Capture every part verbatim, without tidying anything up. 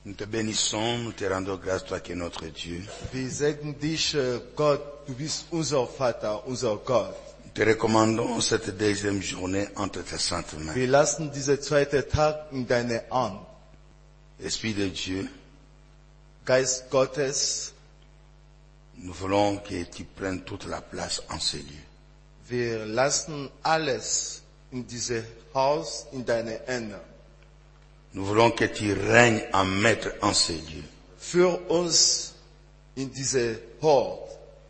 Nous te bénissons, nous te rendons grâce, toi qui es notre Dieu. Wir segnen dich, äh, Gott, du bist unser Vater, unser Gott. Nous te recommandons cette deuxième journée entre tes saintes mains. Wir lassen diesen zweiten Tag in deine Hand. Esprit de Dieu, Geist Gottes, nous voulons que tu prennes toute la place en ces lieux. wir lassen alles in dieses Haus in deine Hände. Nous voulons que tu règnes en maître en ces lieux. Führ uns in diese Hort.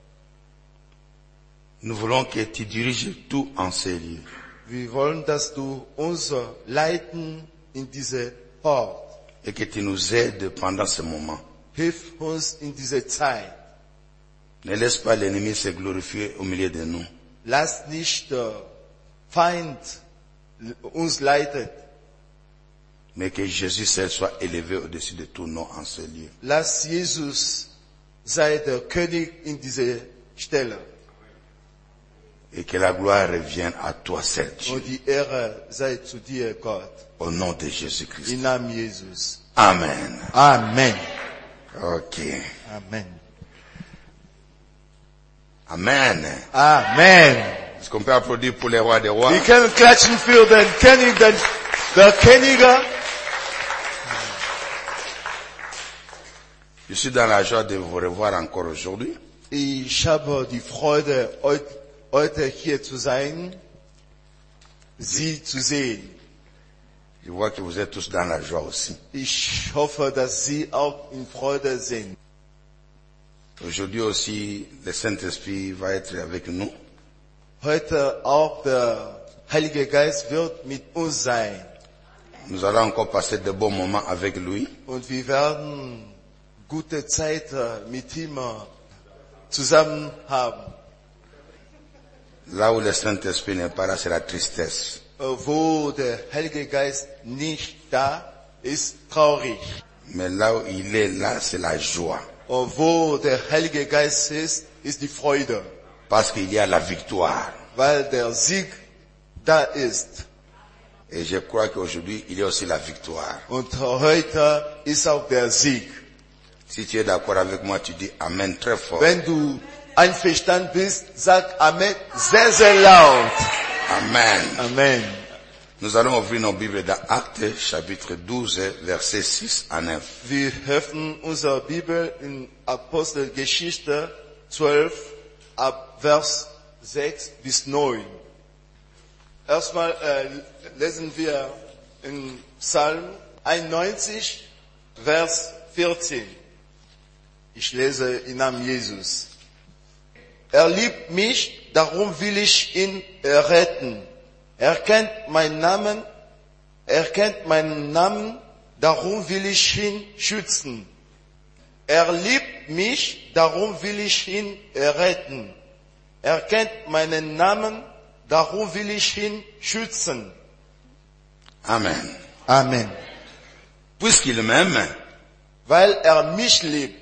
Nous voulons que tu diriges tout en ces lieux. Wir wollen, dass du uns leiten in diese Hort. Et que tu nous aides pendant ce moment. Hilf uns in diese Zeit. Ne laisse pas l'ennemi se glorifier au milieu de nous. Lass nicht der Feind uns leiten. Mais que Jésus seul soit élevé au-dessus de tout nom en ce lieu. Lass Jesus sei der König in diese Stelle. Et que la gloire revienne à toi seul, Dieu. Und die Ehre sei zu dir, Gott. Au nom de Jésus-Christ. Im Namen Jesus. Amen. Amen. Ok. Amen. Amen. Amen. Est-ce qu'on peut applaudir pour les rois des rois? Wir können klatschen für den König, den, der Könige. Je suis dans la joie de vous revoir encore aujourd'hui. Ich habe die Freude, heute hier zu sein, Sie zu sehen. Je vois que vous êtes tous dans la joie aussi. Ich hoffe, dass Sie auch in Freude sind. Aujourd'hui aussi, le Saint-Esprit va être avec nous. Heute auch der Heilige Geist wird mit uns sein. Nous allons encore passer de bons moments avec lui. Und wir werden gute Zeit mit ihm zusammen haben. Là où le Saint-Esprit n'est pas là, c'est la tristesse. Wo der Heilige Geist nicht da ist, traurig. Mais là où il est là, c'est la joie. Und wo der Heilige Geist ist, ist die Freude. Parce qu'il y a la victoire. Weil der Sieg da ist. Et je crois qu'aujourd'hui, il y a aussi la victoire. Und heute ist auch der Sieg. Si tu es d'accord avec moi, tu dis Amen très fort. Wenn du einverstanden bist, sag Amen sehr, sehr laut. Amen. Amen. Nous allons ouvrir nos Bibles dans Actes, chapitre douze, versets six à neuf. Wir öffnen unsere Bibel in Apostelgeschichte zwölf, ab Vers sechs bis neun. Erstmal äh, lesen wir in Psalm einundneunzig, Vers vierzehn. Ich lese im Namen Jesus. Er liebt mich, darum will ich ihn retten. Er kennt meinen Namen, er kennt meinen Namen, darum will ich ihn schützen. Er liebt mich, darum will ich ihn retten. Er kennt meinen Namen, darum will ich ihn schützen. Amen. Amen. Puisqu'il m'aime, Weil er mich liebt,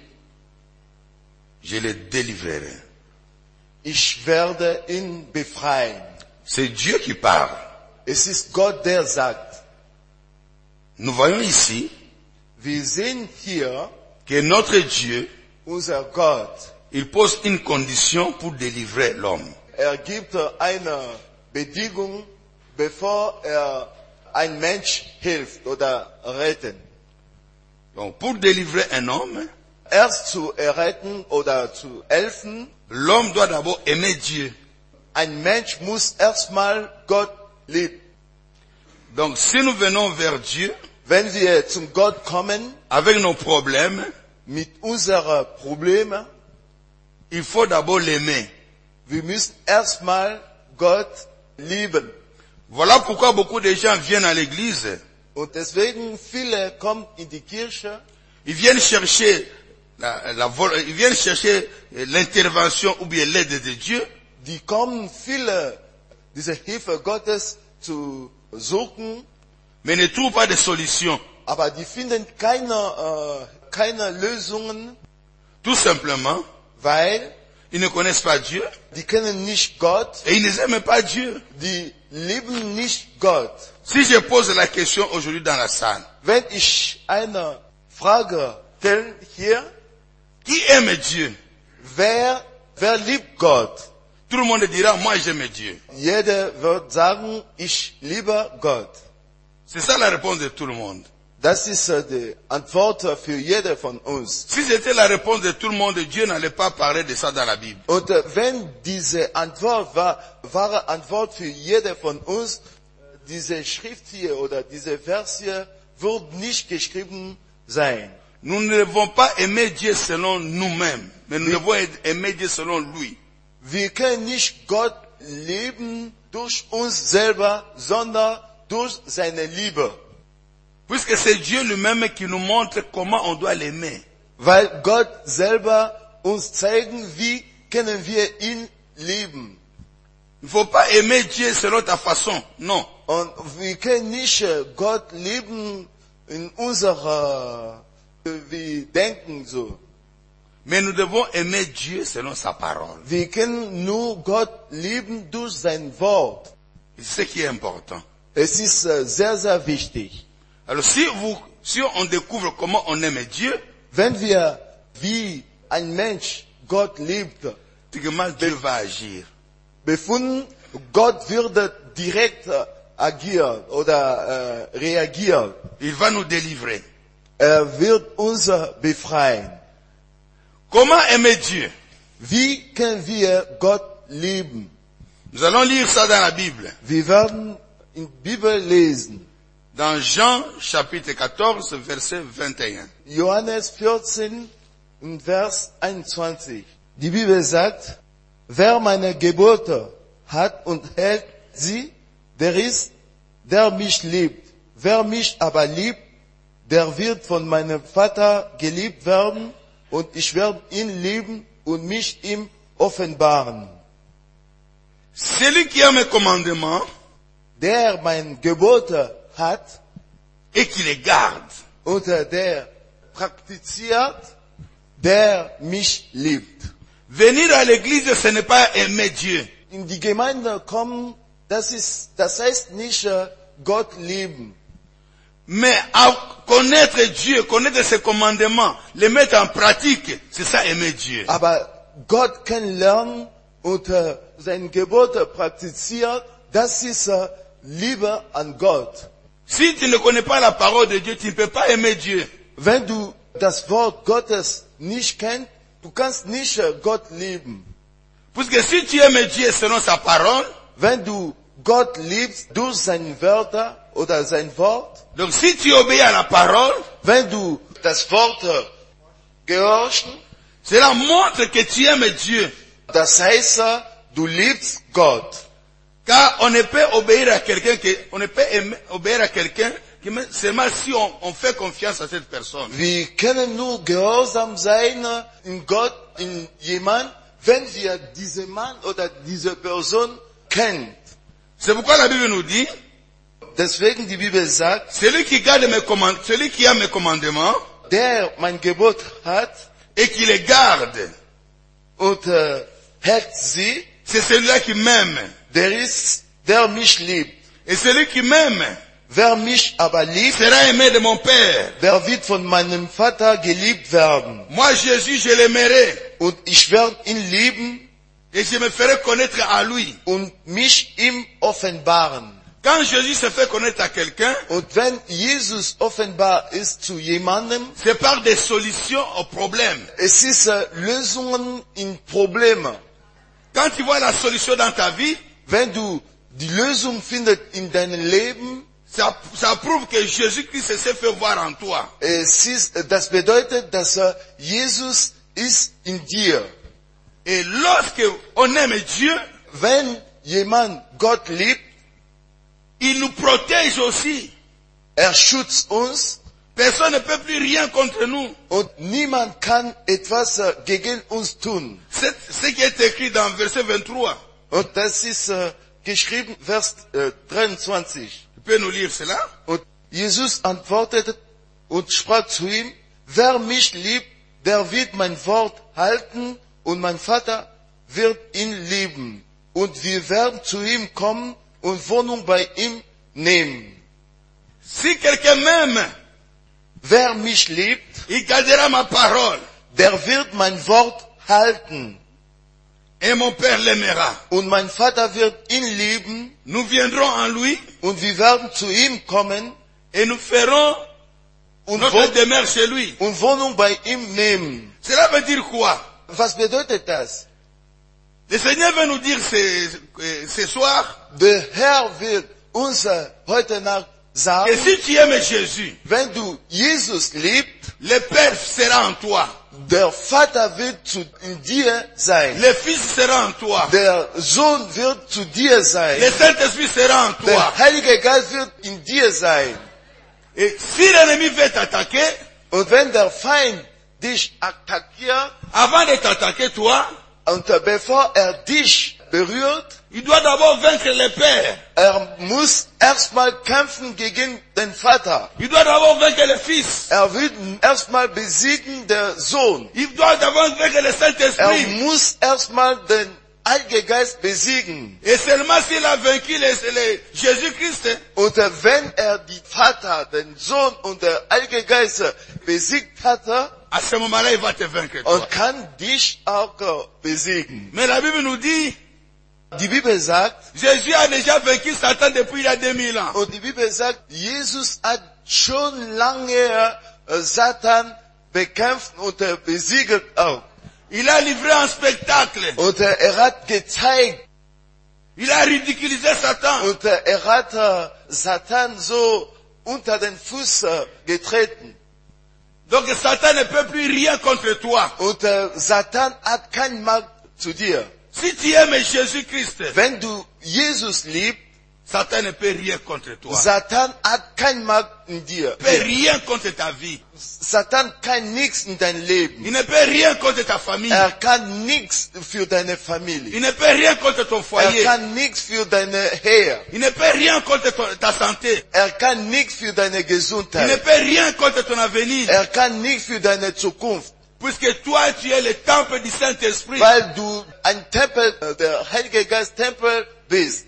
je le délivrerai. ich werde ihn befreien. C'est Dieu qui parle. Es ist Gott, der sagt. Nous voyons ici Wir sehen hier, que notre Dieu, unser Gott, il pose une condition pour délivrer l'homme. er gibt eine Bedingung, bevor er ein Mensch hilft oder retten. Donc, pour délivrer un homme, Erst zu retten oder zu helfen, l'homme doit d'abord aimer Dieu. ein Mensch muss erstmal Gott lieben. Donc, si nous venons vers Dieu, Wenn wir zum Gott kommen, avec nos problèmes, mit unseren Problemen, il faut d'abord l'aimer. wir müssen erstmal Gott lieben. Voilà pourquoi beaucoup de gens viennent à l'église. Und deswegen viele kommen in die Kirche, Ils viennent chercher la, la, ils viennent chercher l'intervention ou bien l'aide de Dieu. die kommen viele, diese Hilfe Gottes zu suchen, Mais ne trouvent pas de solution. aber die finden keine, äh, keine Lösungen, Tout simplement, weil ils ne connaissent pas Dieu die kennen nicht Gott, et ils n'aiment pas Dieu. die lieben nicht Gott. Si je pose la question aujourd'hui dans la salle, Wenn ich eine Frage stellen hier, Qui aime Dieu? wer, wer liebt Gott? Tout le monde dira, moi j'aime Dieu. Jeder wird sagen, ich liebe Gott. C'est ça la réponse de tout le monde. Das ist äh, die Antwort für jeder von uns. Si c'était la réponse de tout le monde, Dieu n'allait pas parler de ça dans la Bible. Und äh, wenn diese Antwort war, wahre Antwort für jeder von uns, äh, diese Schrift hier oder diese Vers hier wird nicht geschrieben sein. Nous ne devons pas aimer Dieu selon nous-mêmes, mais nous devons aimer Dieu selon lui. Wir können nicht Gott lieben durch uns selber, sondern durch seine Liebe. Puisque c'est Dieu lui-même qui nous montre comment on doit l'aimer. Weil Gott selber uns zeigen, wie können wir ihn lieben. Il ne faut pas aimer Dieu selon ta façon, non. Und wir können nicht äh, Gott lieben in unserer, äh, wir denken so. Mais nous devons aimer Dieu selon sa parole. Wir können nur Gott lieben durch sein Wort. C'est ce qui est important. Es ist äh, sehr, sehr wichtig. Alors si vous, si on découvre comment on aime Dieu, Wenn wir wie ein Mensch Gott liebt, automatiquement Dieu va agir. befunden, Gott würde direkt äh, agieren oder äh, reagieren. Il va nous délivrer. Er wird uns äh, befreien. Comment aimer Dieu? Wie können wir Gott lieben? Nous allons lire ça dans la Bible. Wir werden in der Bibel lesen. Dans Jean chapitre quatorze, verset vingt et un. Johannes vierzehn, Vers einundzwanzig. Die Bibel sagt, wer meine Gebote hat und hält sie, der ist, der mich liebt. Wer mich aber liebt, der wird von meinem Vater geliebt werden und ich werde ihn lieben und mich ihm offenbaren. Celui qui a mes commandements Der mein Gebote hat et qui les garde, und der praktiziert, der mich liebt. venir à l'église, ce n'est pas aimer Dieu. In die Gemeinde kommen, das ist, das heißt nicht äh, Gott lieben. Mais à connaître Dieu, connaître ses commandements, les mettre en pratique, c'est ça aimer Dieu. Aber Gott kennenlernen und äh, sein Gebote praktiziert, das ist äh, Liebe an Gott. Si tu ne connais pas la parole de Dieu, tu ne peux pas aimer Dieu. Wenn du das Wort Gottes nicht kennst, du kannst nicht äh, Gott lieben. Puisque si tu aimes Dieu selon sa parole, Wenn du Gott liebst durch seine Wörter oder sein Wort, donc si tu obéis à la parole, wenn du das Wort äh, gehorchst, cela montre que tu aimes Dieu. das heißt, äh, du liebst Gott. Car on ne peut obéir à quelqu'un que, on ne peut aimer, obéir à quelqu'un que seulement si on, on fait confiance à cette personne. Wir können nur gehorsam sein in Gott, in jemand, wenn wir diesen Mann oder diese Person kennen. C'est pourquoi la Bible nous dit, Deswegen die Bibel sagt, celui qui garde mes commandements, celui qui a mes commandements, der mein Gebot hat et qui les garde, und äh, hält sie, c'est celui-là qui m'aime. der ist, der mich liebt. Et celui qui m'aime Wer mich aber liebt, sera aimé de mon Père. der wird von meinem Vater geliebt werden. Moi, Jésus, je l'aimerai. Und ich werde ihn lieben Et je me ferai connaître à lui. und mich ihm offenbaren. Quand Jésus se fait connaître à quelqu'un, Und wenn Jesus offenbar ist zu jemandem, c'est par des solutions aux problèmes. es ist äh, Lösungen in Probleme. Quand tu vois la solution dans ta vie, Wenn du die Lösung findest in deinem Leben, ça, ça prouve que Jésus-Christ s'est fait voir en toi. es ist, das bedeutet, dass äh, Jesus ist in dir. Et lorsque on aime Dieu, Wenn jemand Gott liebt, il nous protège aussi. er schützt uns Personne ne peut plus rien contre nous. und niemand kann etwas äh, gegen uns tun. C'est ce qui est écrit dans verset vingt-trois. Und das ist äh, geschrieben, Vers äh, dreiundzwanzig. Tu peux nous lire cela? Und Jesus antwortete und sprach zu ihm, wer mich liebt, der wird mein Wort halten und mein Vater wird ihn lieben. Und wir werden zu ihm kommen und Wohnung bei ihm nehmen. Si quelqu'un m'aime, wer mich liebt, il gardera ma parole. der wird mein Wort halten. Et mon Père l'aimera. Und mein Vater wird ihn lieben. Nous viendrons en lui Und wir werden zu ihm kommen et nous ferons und, notre wohn demeure chez lui. und Wohnung bei ihm nehmen. Cela veut dire quoi? Was bedeutet das? Le Seigneur veut nous dire ce, ce soir Der Herr wird uns heute Nacht sagen, que si tu aimes Jésus, wenn du Jesus liebst, le Père sera en toi, der Vater wird zu in dir sein. le Fils sera en toi, Der Sohn wird zu dir sein. le Saint-Esprit sera en toi. Der Heilige Geist wird in dir sein. Et si l'ennemi veut t'attaquer, Und wenn der Feind dich attackiert, avant de t'attaquer toi, und bevor er dich berührt, il doit d'abord vaincre le Père. er muss erstmal kämpfen gegen den Vater. Il doit d'abord vaincre le Fils. Er wird erstmal besiegen der Sohn. Il doit d'abord vaincre le Er Saint-Esprit. muss erstmal den Heiligen Geist besiegen. Et seulement s'il a vaincu le, le Jésus-Christ, Und wenn er die Vater, den Sohn und der Heilige Geist besiegt hatte, à ce moment-là, il va te vaincre toi. und kann dich auch besiegen. Mais la Bible nous dit, Die Bibel sagt, Jésus a déjà vaincu Satan depuis il y a deux mille ans. und die Bibel sagt, Jesus hat schon lange äh, Satan bekämpft und er besiegt auch. Il a livré un spectacle. Und äh, er hat gezeigt, Il a ridiculisé Satan. und äh, er hat äh, Satan so unter den Fuß äh, getreten. Donc Satan ne peut plus rien contre toi. Und äh, Satan hat kein Macht zu dir. Si tu aimes Jésus-Christ, Wenn du Jesus liebst, Satan ne peut rien contre toi. Satan hat kein Macht in dir. Il ne peut rien contre ta vie. Satan kann nichts in dein Leben. Il ne peut rien contre ta famille. Er kann nichts für deine Familie. Il ne peut rien contre ton Er foyer. kann nichts für deine Ehe. Il ne peut rien contre ton- ta santé. Er kann nichts für deine Il ne Gesundheit. peut rien contre ton avenir. Er kann nichts für deine Zukunft. Puisque toi, tu es le temple du Saint-Esprit. Weil du ein Tempel, äh, der Heilige Geist Tempel bist.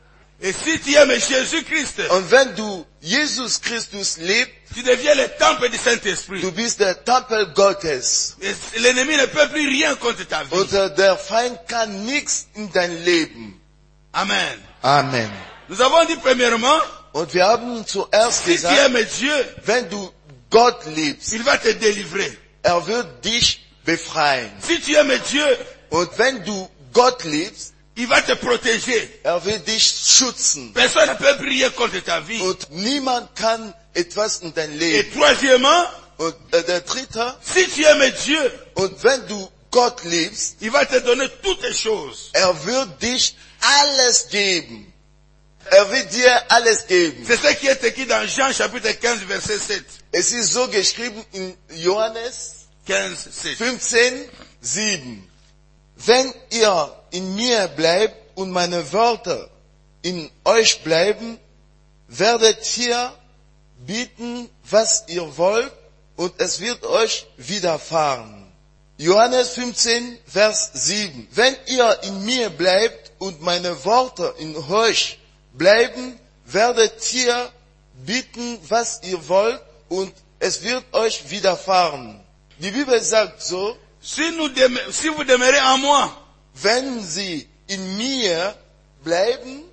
Et si tu aimes Jésus-Christ, Und wenn du Jesus Christus liebst, tu deviens le temple du Saint-Esprit. du bist der Tempel Gottes. Et l'ennemi ne peut plus rien contre ta vie. Und äh, der Feind kann nichts in dein Leben. Amen. Amen. Nous avons dit premièrement, Und wir haben zuerst si tu gesagt, aimes Dieu, wenn du Gott liebst, il va te délivrer. er wird dich befreien. Si tu aimes Dieu, Und wenn du Gott liebst, il va te protéger. er wird dich schützen. Personne ne peut prier contre ta vie. Und niemand kann etwas in dein Et Leben. troisièmement, Und äh, der dritte, si tu aimes Dieu, und wenn du Gott liebst, il va te donner toutes les choses. er wird dich alles geben. Er wird dir alles geben. C'est ce qui est écrit dans Jean chapitre quinze, verset sept. Es ist so geschrieben in Johannes quinze, sept. fünfzehn, sieben. Wenn ihr in mir bleibt und meine Wörter in euch bleiben, werdet ihr bitten, was ihr wollt, und es wird euch widerfahren. Johannes fünfzehn, Vers sieben. Wenn ihr in mir bleibt und meine Worte in euch bleiben, werdet ihr bitten, was ihr wollt, und es wird euch widerfahren. Die Bibel sagt so, Si, nous dem- si vous demeurez en moi wenn sie in mir bleiben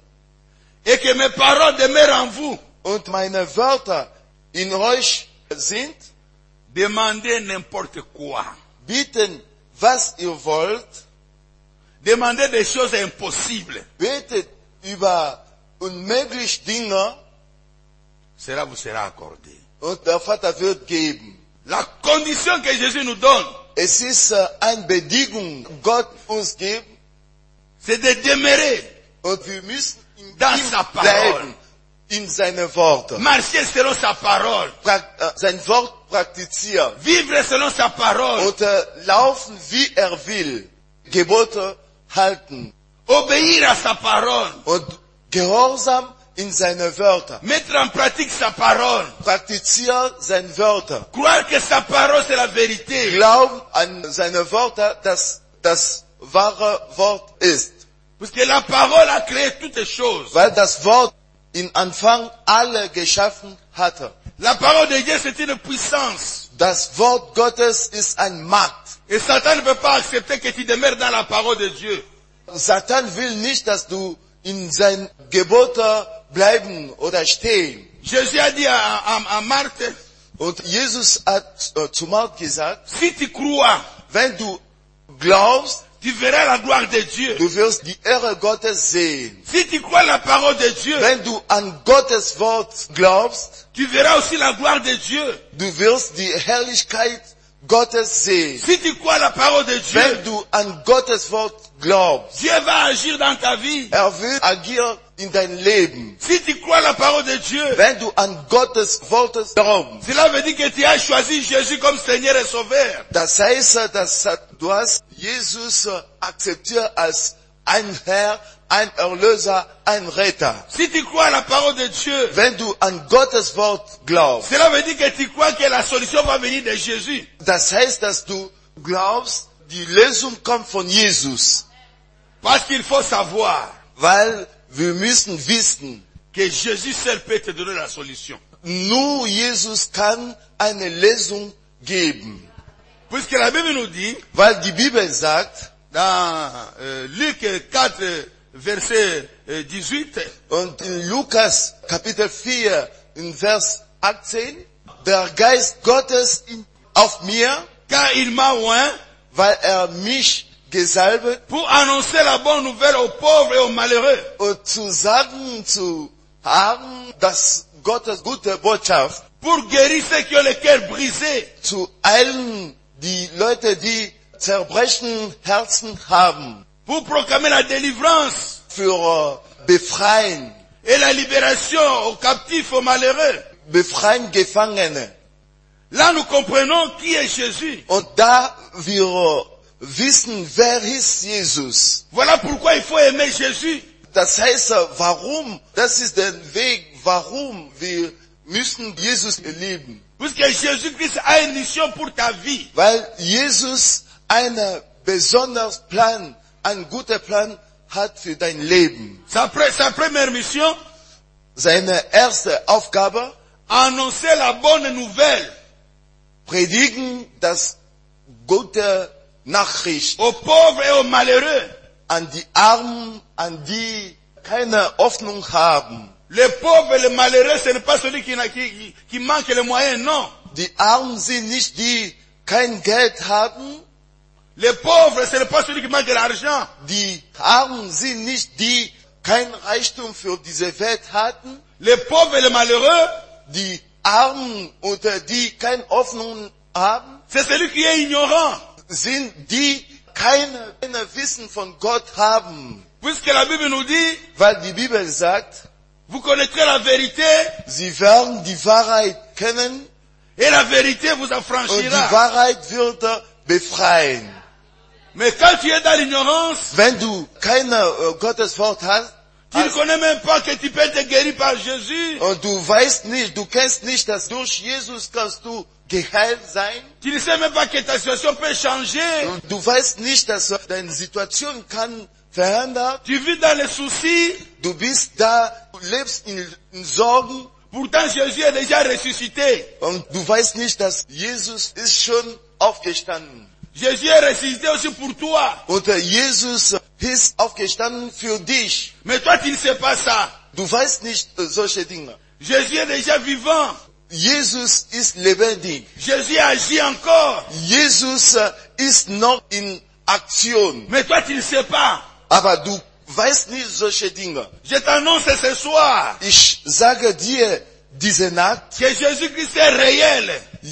et que mes paroles demeurent en vous, und meine Wörter in euch sind, demandez n'importe quoi. bitten, was ihr wollt, Demandez des choses impossibles. betet über unmögliche Dinge, Cela vous sera accordé. und der Vater wird geben. La condition que Jésus nous donne, Es ist äh, eine Bedingung, Gott uns gibt, c'est de demeurer, und wir müssen in Dans ihm sa parole. bleiben, in seine Worte. marcher selon sa parole, Prakt- äh, sein Wort praktizieren vivre selon sa parole, und äh, laufen, wie er will, Gebote halten obéir à sa parole, und gehorsam in seine Wörter. mettre en pratique sa parole, Praktizieren seine Wörter. croire que sa parole c'est la vérité. Glauben an seine Wörter, dass das wahre Wort ist. Parce que la parole a créé toutes les choses. Weil das Wort in Anfang alle geschaffen hatte. La parole de Dieu, c'est une puissance. Das Wort Gottes ist ein Macht. Et Satan ne peut pas accepter que tu demeures dans la parole de Dieu. Satan will nicht, dass du in sein Gebote bleiben oder stehen. Jésus a dit à, à, à Marthe, Und Jesus hat äh, zu Mark gesagt, si tu crois, wenn du glaubst, tu verras la gloire de Dieu. du wirst die Ehre Gottes sehen. Si tu crois la parole de Dieu, Wenn du an Gottes Wort glaubst, tu verras aussi la gloire de Dieu. du wirst die Herrlichkeit Gottes sehen. Si tu crois la parole de Dieu, Wenn du an Gottes Wort glaubst, Dieu va agir dans ta vie. er will agieren in dein Leben. Si tu crois la parole de Dieu, Wenn du an Gottes Wort glaubst, cela veut dire que tu as choisi Jésus comme Seigneur et Sauveur. das heißt, dass du hast Jesus akzeptiert als ein Herr, ein Erlöser, ein Retter. Si tu crois la parole de Dieu, Wenn du an Gottes Wort glaubst, cela veut dire que tu crois que la solution va venir de Jésus. das heißt, dass du glaubst, die Lösung kommt von Jesus. Parce qu'il faut savoir Weil wir müssen wissen, que Jésus seul peut te donner la solution. nur Jesus kann eine Lösung geben. Puisque la Bible nous dit, Weil die Bibel sagt, dans euh, Luc quatre, verset euh, dix-huit, und in Lukas Kapitel vier, in Vers achtzehn, der Geist Gottes in, auf mir, car il m'a oint weil er mich gesalbt, pour annoncer la bonne nouvelle aux pauvres et aux malheureux, und zu sagen, zu haben, dass Gottes gute Botschaft pour guérir ceux qui ont le cœur brisé, zu allen die Leute, die zerbrechen Herzen haben, pour proclamer la délivrance für äh, befreien, et la libération aux captifs, aux malheureux. befreien Gefangene. Là, nous comprenons qui est Jésus. Und da wir wissen, wer ist Jesus. Voilà pourquoi il faut aimer Jésus. Das heißt, warum, das ist der Weg, warum wir müssen Jesus lieben. Puisque Jésus-Christ a une mission pour ta vie. Weil Jesus einen besonderen Plan, einen guten Plan hat für dein Leben. Sa, pre- sa première mission, Seine erste Aufgabe, annoncer la bonne nouvelle predigen das gute Nachricht aux pauvres et aux malheureux. an die Armen, an die keine Hoffnung haben. Les pauvres et les malheureux, ce n'est pas celui qui, n'a- qui, qui- qui manque les moyens, non. Die Armen sind nicht die kein Geld haben. Les pauvres, ce n'est pas celui qui manque de l'argent. Die Armen sind nicht die kein Reichtum für diese Welt hatten. Les pauvres et les malheureux, Die Armen unter die keine Hoffnung haben, c'est celui qui est ignorant. sind die keine, keine Wissen von Gott haben. Puisque la Bible nous dit, Weil die Bibel sagt, vous connaîtrez la vérité sie werden die Wahrheit kennen et la vérité vous und die affranchira. Wahrheit wird befreien. Mais quand tu es dans l'ignorance, Wenn du keine äh, Gottes Wort hast, tu ne connais même pas que tu peux être guéri par Jésus. und du weißt nicht, du kennst nicht, dass durch Jesus kannst du geheilt sein. Tu ne sais même pas que ta situation peut changer. Und du weißt nicht, dass deine Situation kann verändern. Tu vis dans les soucis. Du bist da, du lebst in, in Sorgen Pourtant, Jésus est déjà ressuscité. und du weißt nicht, dass Jesus ist schon aufgestanden. Jésus est ressuscité aussi pour toi. Und äh, Jesus ist aufgestanden für dich. Mais toi, tu ne sais pas ça. Du weißt nicht äh, solche Dinge. Jésus est déjà vivant. Jesus ist lebendig. Jésus agit encore. Jesus äh, ist noch in Aktion. Mais toi, tu ne sais pas. Aber du weißt nicht solche Dinge. Je t'annonce ce soir Ich sage dir diese Nacht, que Jésus-Christ est réel.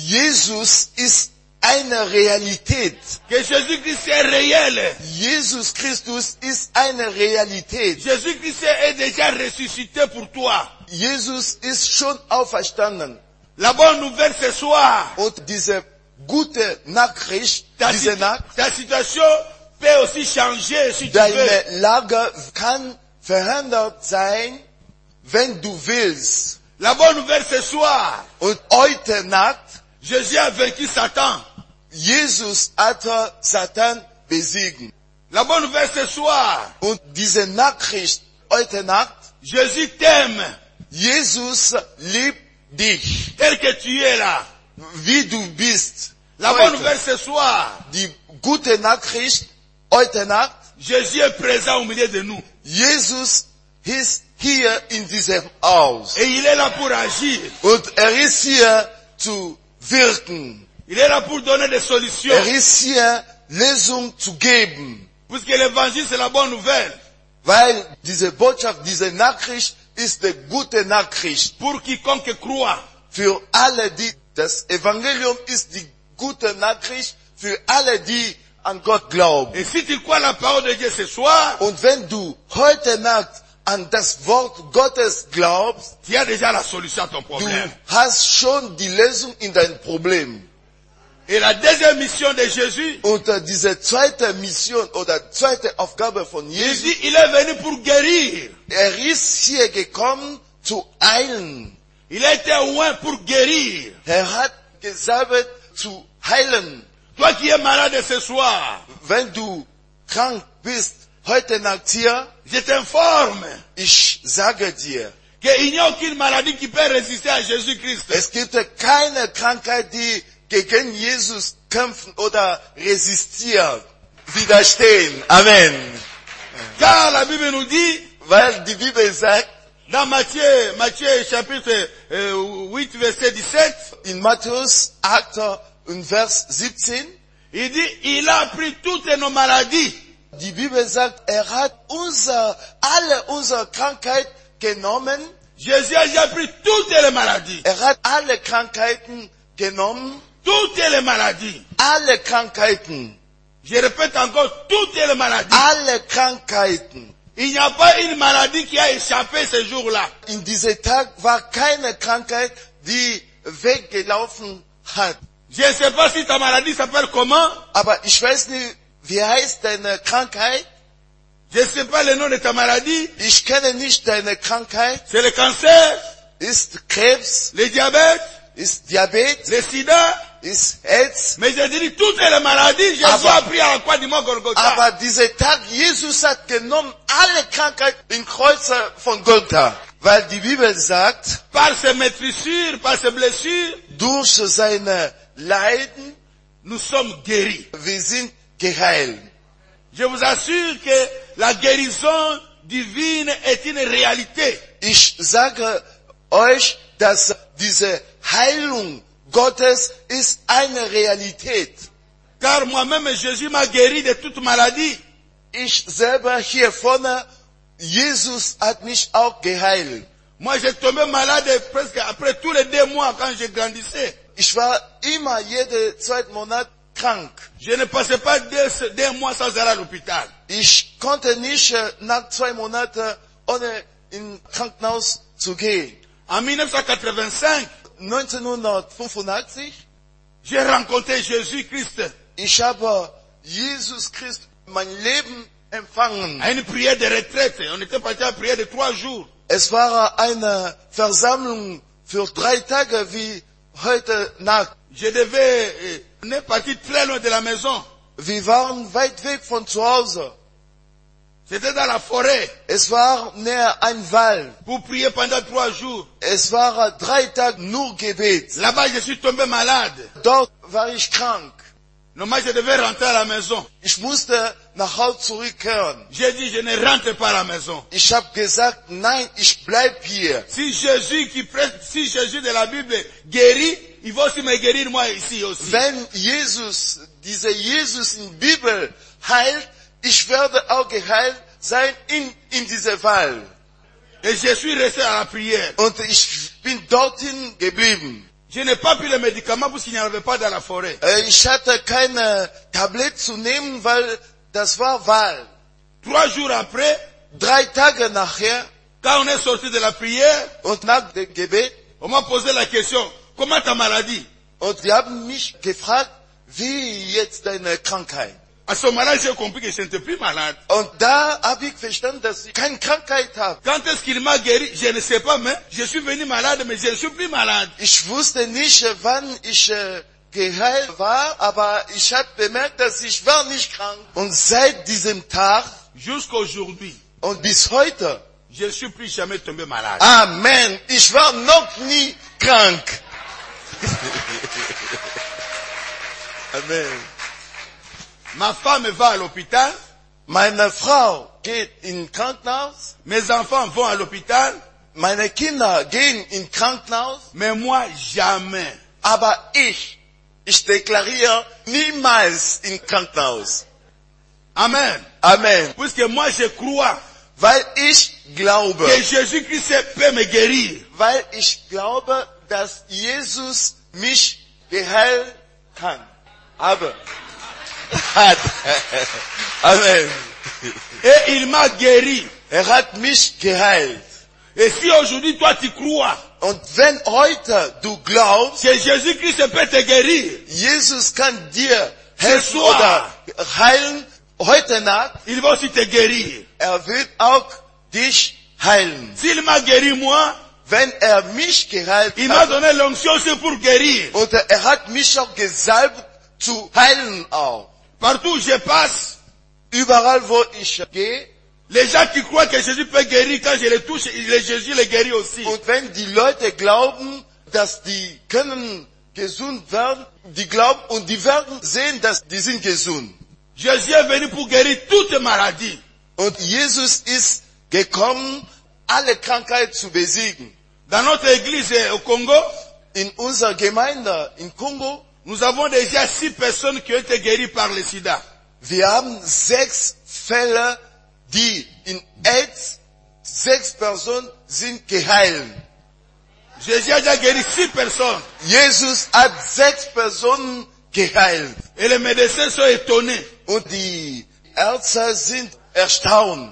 Jesus ist eine Realität. Que Jésus-Christ est réel. Jesus Christus ist eine Realität. Jésus-Christ est déjà ressuscité pour toi. Jesus ist schon auferstanden. La bonne nouvelle ce soir, Und diese gute Nachricht, ta, diese si- Nacht, ta situation peut aussi changer si tu veux. deine Lage kann verändert sein, wenn du willst. La bonne nouvelle ce soir, Und heute Nacht, Jésus a vaincu Satan. Jesus hat Satan besiegt. La bonne nouvelle ce soir, Und diese Nachricht heute Nacht, Jésus t'aime. Jesus liebt dich, tel que tu es là. wie du bist. La bonne Heute. nouvelle ce soir, Die gute Nachricht heute Nacht, Jésus est présent au milieu de nous. Jesus ist hier in diesem Haus. Et il est là pour agir. Und er ist hier zu wirken. Il est là pour donner des solutions. Er ist hier, Lösung zu geben. Puisque l'évangile c'est la bonne nouvelle. Weil diese Botschaft, diese Nachricht ist die gute Nachricht. Pour quiconque croit. Für alle, die, das Evangelium ist die gute Nachricht für alle, die an Gott glauben. Et si tu crois la parole de Dieu ce soir, Und wenn du heute Nacht an das Wort Gottes glaubst, tu as déjà la solution à ton du problème. hast schon die Lösung in dein Problem. Et la deuxième mission de Jésus, Und äh, diese zweite Mission oder zweite Aufgabe von il Jesus, dit, il est venu pour guérir. er ist hier gekommen zu heilen. Il a été loin pour guérir. Er hat gesagt zu heilen. Toi qui es malade ce soir, Wenn du krank bist, heute Nacht hier, je t'informe ich sage dir, qu'il n'y a aucune maladie qui peut résister à Jésus-Christ. es gibt keine Krankheit, die gegen Jesus kämpfen oder resistieren, widerstehen. Amen. Car la Bible nous dit, Weil die Bibel sagt, dans Matthieu, Matthieu chapitre euh, huit, verset dix-sept, in Matthäus acht und Vers siebzehn, il dit, il a pris toutes nos maladies. die Bibel sagt, er hat unser, alle unsere Krankheit genommen. Jésus a déjà pris toutes les maladies. Er hat alle Krankheiten genommen. Toutes les maladies. Alle Krankheiten. Je répète encore, toutes les maladies. Alle Krankheiten. Il n'y a pas une maladie qui a échappé ce jour-là. In diesem Tag war keine Krankheit, die weggelaufen hat. Je ne sais pas si ta maladie s'appelle comment. Aber ich weiß nicht, wie heißt deine Krankheit? Je ne sais pas le nom de ta maladie. Ich kenne nicht deine Krankheit. C'est le cancer, Ist Krebs, le diabète, ist Diabetes, le sida. ist AIDS. Mais je dis toutes les maladies, Jésus Aber- a pris à la croix du mont Golgotha. Aber dieser Tag, Jesus hat genommen alle Krankheiten im Kreuzer von Golgatha. Weil die Bibel sagt, Par ses meurtrissures, par ses blessures, durch seine Leiden, nous sommes guéris. wir sind geheilt. Je vous assure que la guérison divine est une réalité. Ich sage euch, dass diese Heilung Gottes ist eine Realität. Car moi-même, Jésus m'a guéri de toute maladie. Ich selber hier vorne, Jesus hat mich auch geheilt. Moi, j'ai tombé malade presque après tous les deux mois quand je grandissais. Ich war immer jede zweite Monat krank. Je ne passais pas deux, deux mois sans aller à l'hôpital. Ich konnte nicht äh, nach zwei Monaten ohne ins Krankenhaus zu gehen. En mille neuf cent quatre-vingt-cinq, neunzehnhundertfünfundachtzig, j'ai rencontré Jésus-Christ ich habe Jesus Christ mein Leben empfangen. à une prière de retraite. On était parti à une prière de trois jours. Es war eine Versammlung für drei Tage wie heute Nacht. Je devais, euh, on est parti très loin de la maison. Wir waren weit weg von zu Hause. C'était dans la forêt Es war näher ein Wald. pour prier pendant trois jours. Es war drei Tage nur Gebet. Là-bas, je suis tombé malade. Dort war ich krank. Normalement, je devais rentrer à la maison. Ich musste nach Hause zurückkehren. J'ai dit, je ne rentre pas à la maison. Ich habe gesagt, nein, ich bleib hier. Si Jésus qui prête, si Jésus de la Bible guérit, il va aussi me guérir moi ici aussi. Wenn Jesus, dieser Jesus in der Bibel heilt, ich werde auch geheilt sein in, in dieser Welt. Et je suis resté à la prière. Und ich bin dorthin geblieben. Je n'ai pas pris le médicament parce qu'il n'y en avait pas dans la forêt. Äh, Ich hatte keine Tablette zu nehmen, weil das war Wahl. Trois jours après, Drei Tage nachher quand on est sorti de la prière, und nach dem Gebet, on m'a posé la question, comment ta maladie? und die haben mich gefragt, wie jetzt deine Krankheit? À ce moment-là, j'ai compris que je n'étais plus malade. Und da habe ich verstanden, dass ich keine Krankheit habe. Quand est-ce qu'il m'a guéri? Je ne sais pas, mais je suis venu malade, mais je ne suis plus malade. Ich wusste nicht, äh, wann ich äh, geheilt war, aber ich habe bemerkt, dass ich war nicht krank. Und seit diesem Tag Jusqu'aujourd'hui, und bis heute, je ne suis plus jamais tombé malade. Amen. Ich war noch nie krank. Amen. Ma femme va à l'hôpital. Meine Frau geht in Krankenhaus. Mes enfants vont à l'hôpital. Meine Kinder gehen in Krankenhaus. Mais moi, jamais. Aber ich, ich deklariere niemals in Krankenhaus. Amen. Amen. Puisque moi, je crois Weil ich glaube, que Jésus-Christ peut me guérir. weil ich glaube, dass Jesus mich geheilt kann. Aber. Hat. Amen. Et il m'a guéri. Er hat mich geheilt. Et si aujourd'hui, toi, tu crois Und wenn heute du glaubst, que Jésus-Christ peut te guérir, Jesus kann dir helfen soir. oder heilen, heute Nacht, il va aussi te guérir. er wird auch dich heilen. S'il m'a guéri moi, Wenn er mich geheilt il m'a hat, donné l'onction aussi pour guérir. und er hat mich auch gesalbt zu heilen auch. Partout où je passe, Überall wo ich gehe, les gens qui croient que Jésus peut guérir, quand je les touche, le Jésus les guérit aussi. und wenn die Leute glauben, dass die können gesund werden, die glauben und die werden sehen, dass die sind gesund. Jésus est venu pour guérir toute maladie. Und Jesus ist gekommen, alle Krankheit zu besiegen. Dans notre église au Congo, In unserer Gemeinde in Kongo, nous avons déjà six personnes qui ont été guéries par le sida. wir haben sechs Fälle, die in AIDS, sechs Personen sind geheilt. Jésus a déjà guéri six personnes. Jesus hat sechs Personen geheilt. Et les médecins sont étonnés. Und die Ärzte sind erstaunt.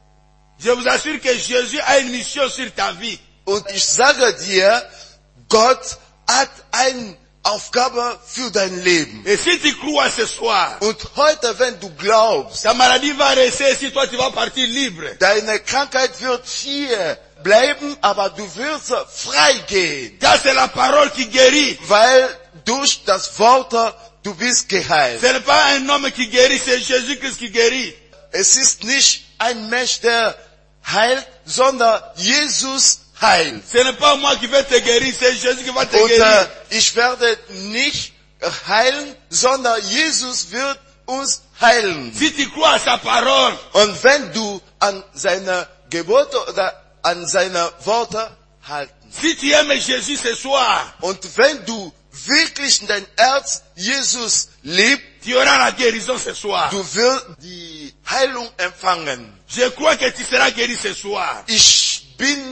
Je vous assure que Jésus a une mission sur ta vie. Und ich sage dir, Gott hat eine Aufgabe für dein Leben. Et si tu crois ce soir, Und heute, wenn du glaubst, ta maladie va rester si toi tu vas partir libre. deine Krankheit wird hier bleiben, aber du wirst frei gehen. Car c'est la parole qui guérit. Weil durch das Wort du bist geheilt. Ce n'est pas un homme qui guérit, c'est Jésus-Christ qui guérit. Es ist nicht ein Mensch, der heilt, sondern Jesus heilt. Ce n'est pas moi qui vais te guérir, c'est Jésus qui va te Und guérir. äh, ich werde nicht heilen, sondern Jesus wird uns heilen. Si tu crois à sa parole, Und wenn du an seine Gebote oder an seine Worte halten. si tu aimes Jésus ce soir, Und wenn du wirklich in dein Herz Jesus liebst, tu auras la guérison ce soir. du wirst die Heilung empfangen. Je crois que tu seras guéri ce soir. Ich bin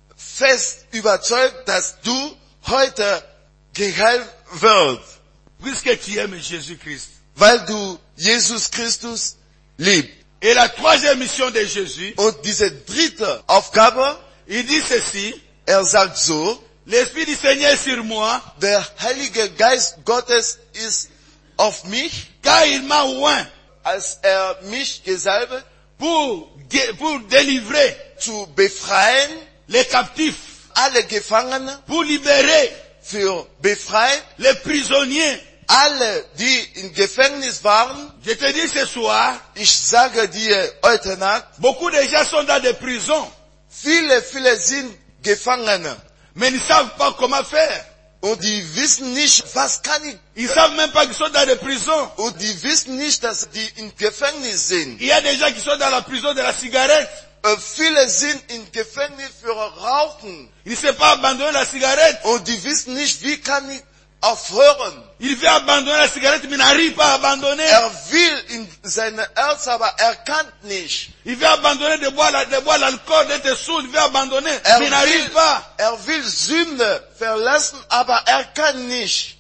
fest überzeugt, dass du heute geheilt wirst, Puisque tu aimes Jésus-Christ. weil du Jesus Christus liebst. Et la troisième mission de Jésus, Und diese dritte Aufgabe, il dit ceci, er sagt so, l'Esprit du Seigneur est sur moi, der Heilige Geist Gottes ist auf mich, car il m'a oint als er mich gesalbt, pour, gue- pour délivrer zu befreien, les captifs, alle Gefangene, pour libérer für befreien, les prisonniers. alle, die im Gefängnis waren. Je te dis ce soir, Ich sage dir heute Nacht, beaucoup de gens sont dans des prisons, viele, viele sind Gefangene. mais ils ne savent pas comment faire. Und die wissen nicht, was kann ich. Ils ne savent même pas qu'ils sont dans des prisons. Und die wissen nicht, dass die im Gefängnis sind. Il y a des gens qui sont dans la prison de la cigarette. Äh, viele sind im Gefängnis für Rauchen. Il ne sait pas abandonner la cigarette. Und die wissen nicht, wie kann ich aufhören. Il veut abandonner la cigarette, mais n'arrive pas à abandonner. Er will in seine Herz, aber er kann nicht. Il veut abandonner de boire, la- de boire l'alcool, d'être sourd, il veut abandonner, Er mais n'arrive will, pas. er will Sünde verlassen, aber er kann nicht.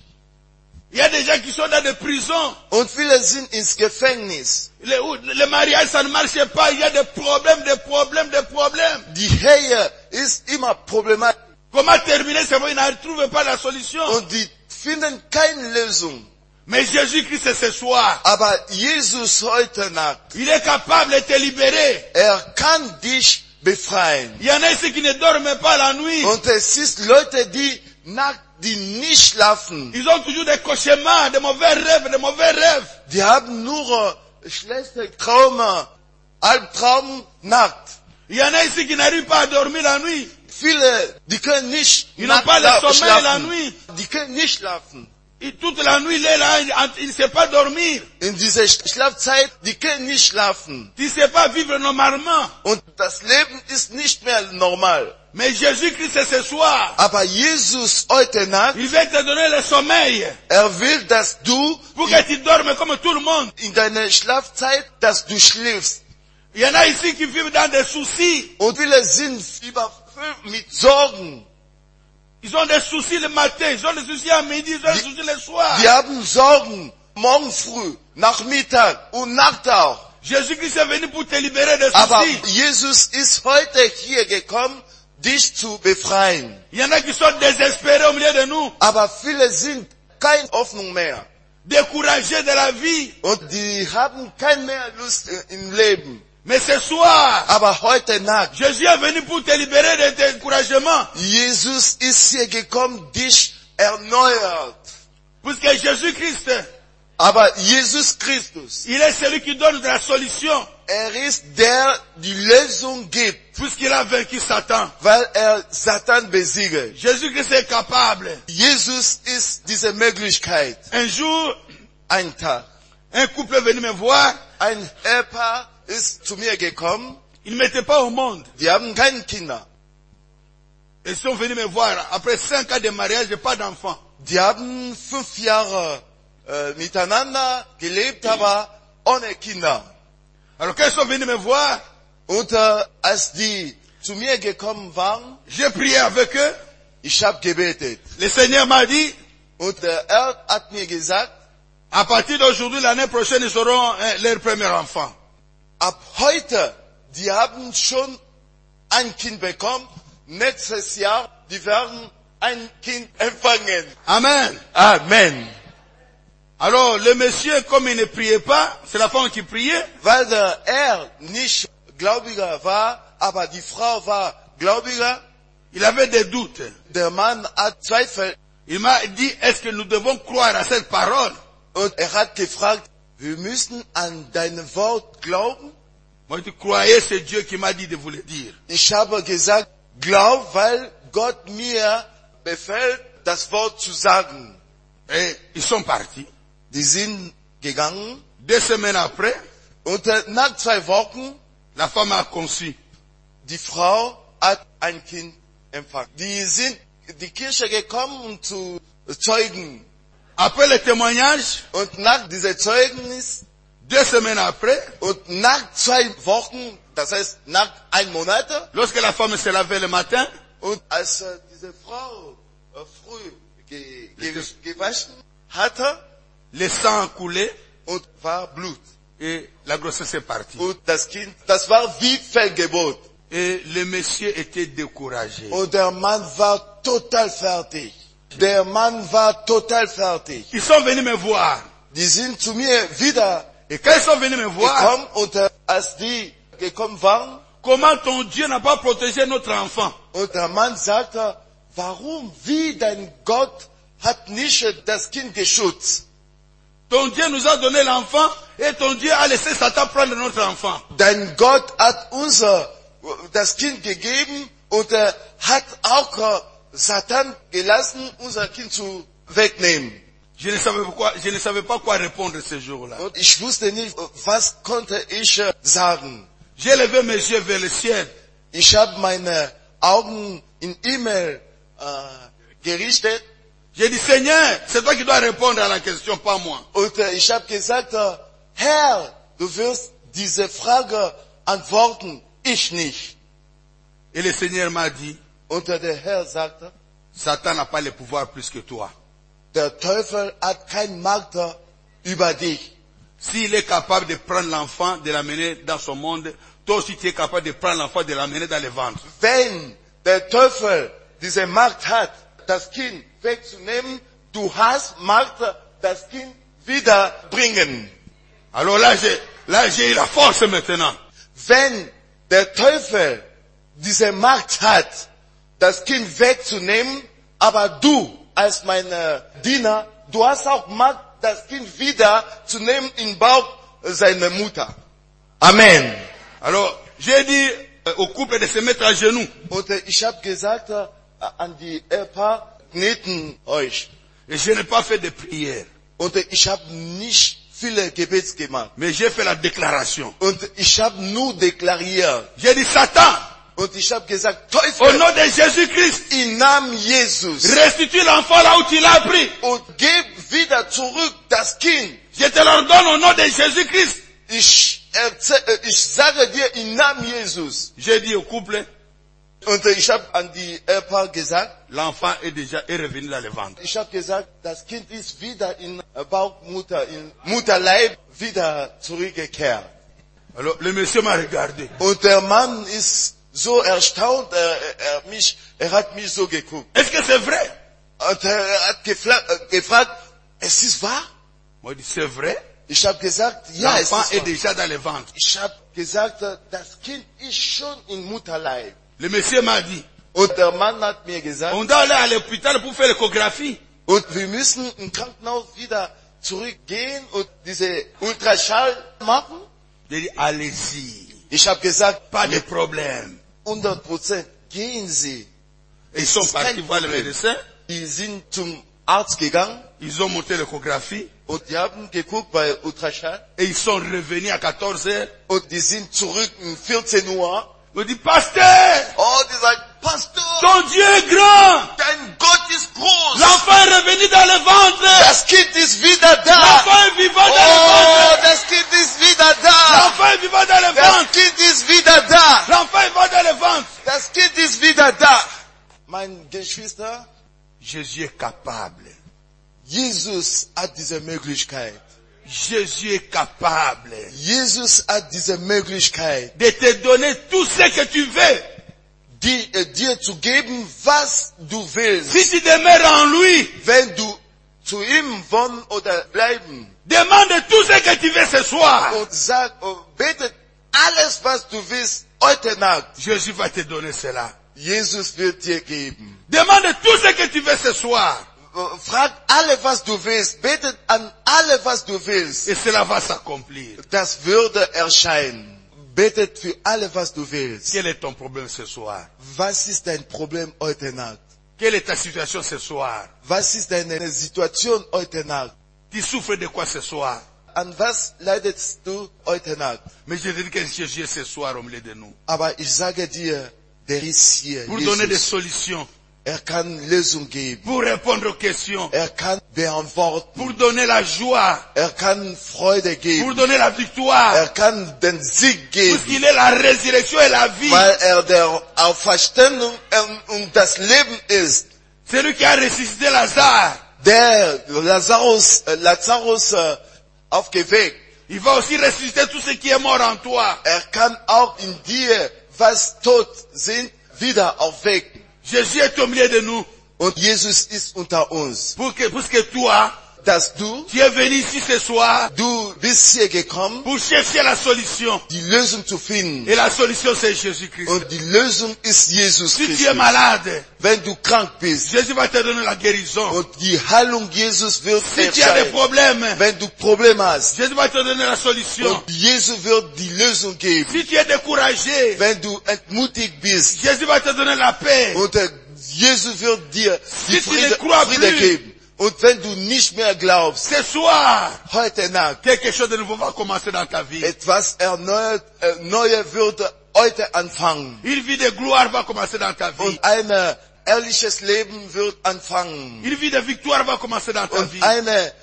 Il y a des gens qui sont dans des prisons. Und viele sind ins Gefängnis. Le, le mariage, ça ne marche pas. Il y a des problèmes, des problèmes, des problèmes. Die Ehe ist immer problematisch. Comment terminer? C'est vrai, ils ne trouvent pas la solution. Und die finden keine Lösung. Mais Jésus-Christ, ce soir, Aber Jesus heute Nacht, il est capable de te libérer. er kann dich befreien. Il y en a ici qui ne dorment pas la nuit. Und es ist Leute, die Nacht, die nicht schlafen. Ils ont toujours des cauchemars, des mauvais rêves, des mauvais rêves. Die haben nur schlechte Träume, Albtraum, Nacht. Il y en a ici qui n'arrivent pas à dormir la nuit. Viele, die können nicht Ils n'ont pas le nachts sommeil la schlafen. nuit. Die können nicht schlafen. Et toute la nuit, il est là, il ne sait pas dormir. In dieser Schlafzeit, die können nicht schlafen. Il ne sait pas vivre normalement. Und das Leben ist nicht mehr normal. Mais Jésus-Christ, c'est ce soir. Aber Jesus heute Nacht, Il veut te donner le sommeil. er will, dass du Pour que tu dormes comme tout le monde. in deiner Schlafzeit, dass du schläfst. Il y en a ici qui vivent dans des soucis. Und viele sind überfüllt mit Sorgen. Ils ont des soucis le matin, ils ont des soucis à midi, ils ont des soucis le soir. Wir haben Sorgen morgen früh, Nachmittag und Nacht auch. Jésus-Christ est venu pour te libérer des Aber soucis. Jesus ist heute hier gekommen, dich zu befreien. Il y en a qui sont désespérés au milieu de nous, Aber viele sind keine Hoffnung mehr. découragés de la vie. Und die haben keine mehr Lust im Leben. Mais ce soir, Aber heute Nacht, Jésus est venu pour te libérer de tes découragements. Jesus ist hier gekommen, dich erneuert. Puisque Jésus-Christ, Aber Jesus Christus, il est celui qui donne la solution. er ist der, die Lösung gibt, Puisqu'il a vaincu Satan. weil er Satan besiegt. Jésus-Christ est capable. Jesus ist diese Möglichkeit. Un jour, Ein Tag, un couple est venu me voir. ein Ehepaar ist zu mir gekommen, Ils ne mettaient pas au monde. die haben keine Kinder. Ils sont venus me voir. Après cinq ans de mariage, j'ai pas d'enfant. Die haben fünf Jahre äh, miteinander gelebt, aber ohne Kinder. Alors quand ils sont venus me voir, Und äh, als die zu mir gekommen waren, j'ai prié avec eux. ich habe gebetet. Le Seigneur m'a dit, Und der Herr hat mir gesagt, à partir d'aujourd'hui, l'année prochaine, ils auront hein, leur premier enfant. ab heute, die haben schon ein Kind bekommen, nächstes Jahr, die werden ein Kind empfangen. Amen. Amen. Alors, le monsieur, comme il ne priait pas, c'est la femme qui priait. Weil der Herr nicht Gläubiger war, aber die Frau war Gläubiger, Il avait des doutes. der Mann hat Zweifel Il m'a dit, est-ce que nous devons croire à cette parole? und er hat gefragt, wir müssen an dein Wort glauben? Moi, tu croyais, c'est Dieu qui m'a dit de vous le dire. Ich habe gesagt, glaub, weil Gott mir befällt, das Wort zu sagen. Et ils sont partis. Die sind gegangen Deux semaines après, und äh, nach zwei Wochen, la femme a conçu. die Frau hat ein Kind empfangen. Die sind in die Kirche gekommen, um zu zeugen. Après le témoignage, Und nach dieser Zeugnis deux semaines après, und nach zwei Wochen, das heißt nach einem Monat, lorsque la femme se lavait le matin, und als äh, diese Frau äh, früh ge, ge, gewaschen hatte le sang coulait und war Blut. et la grossesse est partie. Und das Kind, das war wie Fehlgeburt. Et le monsieur était découragé. Und der Mann war total fertig. Der Mann war total fertig. Ils sont venus me voir. Die sind zu mir wieder Et quand ils sont venus me voir, gekommen und äh, als die gekommen waren, comment ton Dieu n'a pas protégé notre enfant? und der Mann sagte, warum, wie dein Gott hat nicht das Kind geschützt? Ton Dieu nous a donné l'enfant et ton Dieu a laissé Satan prendre notre enfant. Dein Gott hat uns äh, das Kind gegeben und er hat auch äh, Satan gelassen, unser Kind zu wegnehmen. Je ne savais pas quoi, je ne savais pas quoi répondre ce jour-là. Und ich wusste nicht, was konnte ich äh, sagen. J'ai levé mes yeux vers le ciel. Ich habe meine Augen in Himmel äh, gerichtet J'ai dit, Seigneur, c'est toi qui dois répondre à la question, pas moi. und äh, ich habe gesagt, äh, Herr, du wirst diese Frage antworten, ich nicht. Et le Seigneur m'a dit, Und äh, der Herr sagte, Satan n'a pas le pouvoir plus que toi. der Teufel hat keine Macht äh, über dich. S'il est capable de prendre l'enfant, de l'amener dans son monde, toi aussi tu es capable de prendre l'enfant, de l'amener dans le ventre. Wenn der Teufel diese Macht hat, das Kind wegzunehmen, du hast Macht, das Kind wiederbringen. Alors là, j'ai, là, j'ai eu la force maintenant. Wenn der Teufel diese Macht hat, das Kind wegzunehmen, aber du als mein Diener, du hast auch Macht, das Kind wieder zu nehmen im Bauch seiner Mutter. Amen. Alors, j'ai dit euh, au couple de se mettre à genoux. Und äh, ich habe gesagt äh, an die Ehepaar, kneten euch. Et je n'ai pas fait de prière. Und äh, ich habe nicht viele Gebets gemacht. Mais j'ai fait la déclaration. Und ich habe nur deklariert. J'ai dit, Satan, Und ich habe gesagt, au Teufel, nom de Jésus-Christ, im Namen Jesus. restitue l'enfant là où tu l'as pris. Und gib wieder zurück das Kind. Je te l'ordonne au nom de Jésus-Christ. Ich, erzähl, äh, ich sage dir im Namen Jesus. J'ai dit au couple, Und äh, ich habe an die Ehepaar gesagt, l'enfant est déjà est revenu dans le ventre. ich habe gesagt, das Kind ist wieder in äh, Bauchmutter, in Mutterleib wieder zurückgekehrt. Alors le monsieur m'a regardé. Und der Mann ist so erstaunt, er, er, mich, er hat mich so geguckt. Est-ce que c'est vrai? Und er hat gefragt, äh, gefragt es ist wahr? Moi, je dis, c'est vrai? Ich habe gesagt, ja, es L'enfant ist est wahr. déjà dans le ventre. Ich habe gesagt, äh, das Kind ist schon in Mutterleib. Le monsieur m'a dit, Und der Mann hat mir gesagt, on doit aller à l'hôpital pour faire l'échographie. und wir müssen im Krankenhaus wieder zurückgehen und diese Ultraschall machen. J'ai dit, allez-y. Ich habe gesagt, Pas de problème. hundert Prozent gehen Sie. Et ils sont ist kein partis voir le Problem. médecin. Die sind zum Arzt gegangen Ils ont monté l'échographie. und die haben geguckt bei Ultraschall Et ils sont revenus à quatorze heures. und die sind zurück um vierzehn Uhr. On dit, pasteur, Oh, die sagen, Pastor, ton Dieu est grand. dein Gott ist groß. L'enfant est revenu dans le ventre. Das Kind ist wieder da. L'enfant est vivant dans le Oh, ventre. das Kind ist wieder da. L'enfant est vivant dans le Das ventre. Kind ist wieder da. L'enfant est vivant dans le ventre. Das Kind ist wieder da. Mein Geschwister, Jésus est capable. Jesus hat diese Möglichkeit. Jésus est capable Jesus hat diese Möglichkeit, de te donner tout ce que tu veux. die, äh, dir zu geben, was du willst. Si tu demeures en lui, Wenn du zu ihm wohnen oder bleiben demande tout ce que tu veux ce soir. und sag, oh, bete alles, was du willst, heute Nacht. Jésus va te donner cela. Jesus wird dir geben. Demande tout ce que tu veux ce soir. Frag alle, was du willst. Betet an alle, was du willst. Et cela va s'accomplir. Das würde erscheinen. Betet für alle, was du willst. Quel est ton problème ce soir? Was ist dein Problem heute Nacht? Quelle est ta situation ce soir? Was ist deine Situation heute Nacht? Tu souffres de quoi ce soir? An was leidest du heute Nacht? Mais je te dis que Jésus est ce soir au milieu de nous. Aber ich sage dir, der ist hier. Pour donner des Jesus. solutions. Er kann Lösung geben. Pour répondre aux questions. Er kann beantworten. Pour donner la joie. Er kann Freude Pour geben. donner la victoire. Er kann den Sieg geben. Puisqu'il est la résurrection et la vie. Weil er der Auferstehung und das Leben ist. C'est lui qui a ressuscité Lazare. Der Lazarus, äh, Lazarus äh, aufgeweckt. Il va aussi ressusciter tout ce qui est mort en toi. Er kann auch in dir, was tot sind, wieder aufwecken. Jésus est au milieu de nous. Und Jesus ist unter uns. Pour que, puisque toi, Dass du, tu es venu ici ce soir du bist hier gekommen, pour chercher la solution. die Lösung zu finden. Et la solution c'est Jésus-Christ. Und die Lösung ist Jesus Si tu es Christus. malade, Wenn du krank bist Jésus va te donner la guérison. und die Heilung Jesus wird Si tu as des erscheinen. problèmes, Wenn du Probleme hast Jésus va te donner la solution. und Jesus wird die Lösung geben. Si tu es découragé, Wenn du entmutigt bist Jésus va te donner la paix. und äh, Jesus wird dir die Si tu ne Friede, crois Friede plus. geben. Und wenn du nicht mehr glaubst, Ce soir, heute Nacht, quelque chose de nouveau va commencer dans ta vie. etwas erneuert, äh, neue wird heute anfangen. Une vie de gloire va commencer dans ta vie. Und ein äh, ehrliches Leben wird anfangen. Une vie de victoire va commencer dans ta Und vie. ein äh,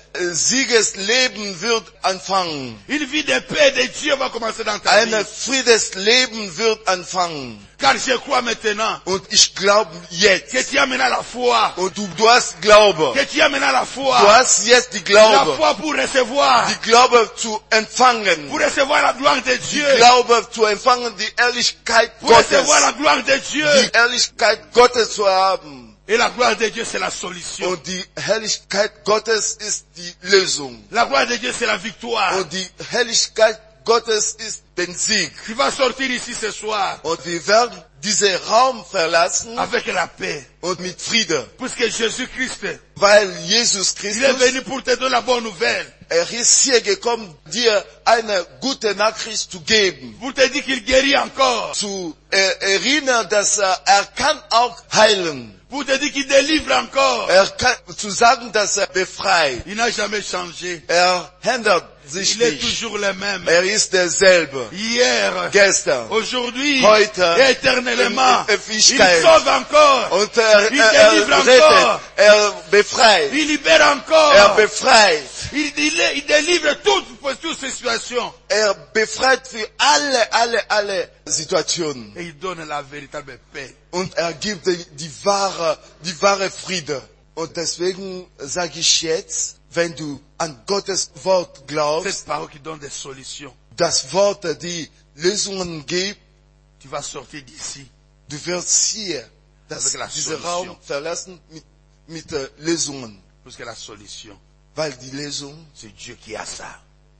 Siegesleben wird anfangen. Une vie de paix de Dieu va commencer dans ta Ein vie. Friedesleben wird anfangen. Car je crois maintenant Und ich glaube jetzt. que tu as maintenant la foi. Und du, du hast Glaube. Que tu as maintenant la Du foi. hast jetzt die La Glaube. foi pour recevoir. Die Glaube zu empfangen. Pour recevoir la gloire de Dieu. Glaube zu empfangen, die Ehrlichkeit Pour Gottes. recevoir la gloire de Dieu. Die Ehrlichkeit Gottes zu haben. Et la gloire de Dieu, c'est la solution. Und die Herrlichkeit Gottes ist die Lösung. La gloire de Dieu, c'est la victoire. Und die Herrlichkeit Gottes ist den Sieg. Tu vas sortir ici ce soir Und wir werden diesen Raum verlassen avec la paix. und mit Frieden. Puisque Jésus-Christ, Weil Jesus il est Christus, venu pour te donner la bonne nouvelle. Er ist hier gekommen, dir eine gute Nachricht zu geben. Pour te dire qu'il guérit encore. Zu er, erinnern, dass er, er kann auch heilen. Pour te dire qu'il délivre encore. Er kann, zu sagen, dass er befreit. Il n'a jamais changé. Er ändert sich Il est nicht. toujours le même. Er ist derselbe. Hier, Gestern. aujourd'hui, Heute, et éternellement. in Il Ewigkeit. sauve encore. Und er, Il er, délivre er rettet. encore. Er befreit. Il libère encore. Er befreit. Il, il, il délivre toutes, pour toutes ces situations. Er befreit für alle, alle, alle Situationen. Et il donne la véritable paix. Und er gibt die, die wahre, die wahre Friede. Und deswegen sage ich jetzt, wenn du an Gottes Wort Cette glaubst, parole qui donne des solutions. das Wort, die Lösungen gibt, Tu vas sortir d'ici. du wirst hier das, Avec la diesen solution. Raum verlassen mit, mit äh, Lösungen. Parce que la solution, Weil die Lösung, c'est Dieu qui a ça.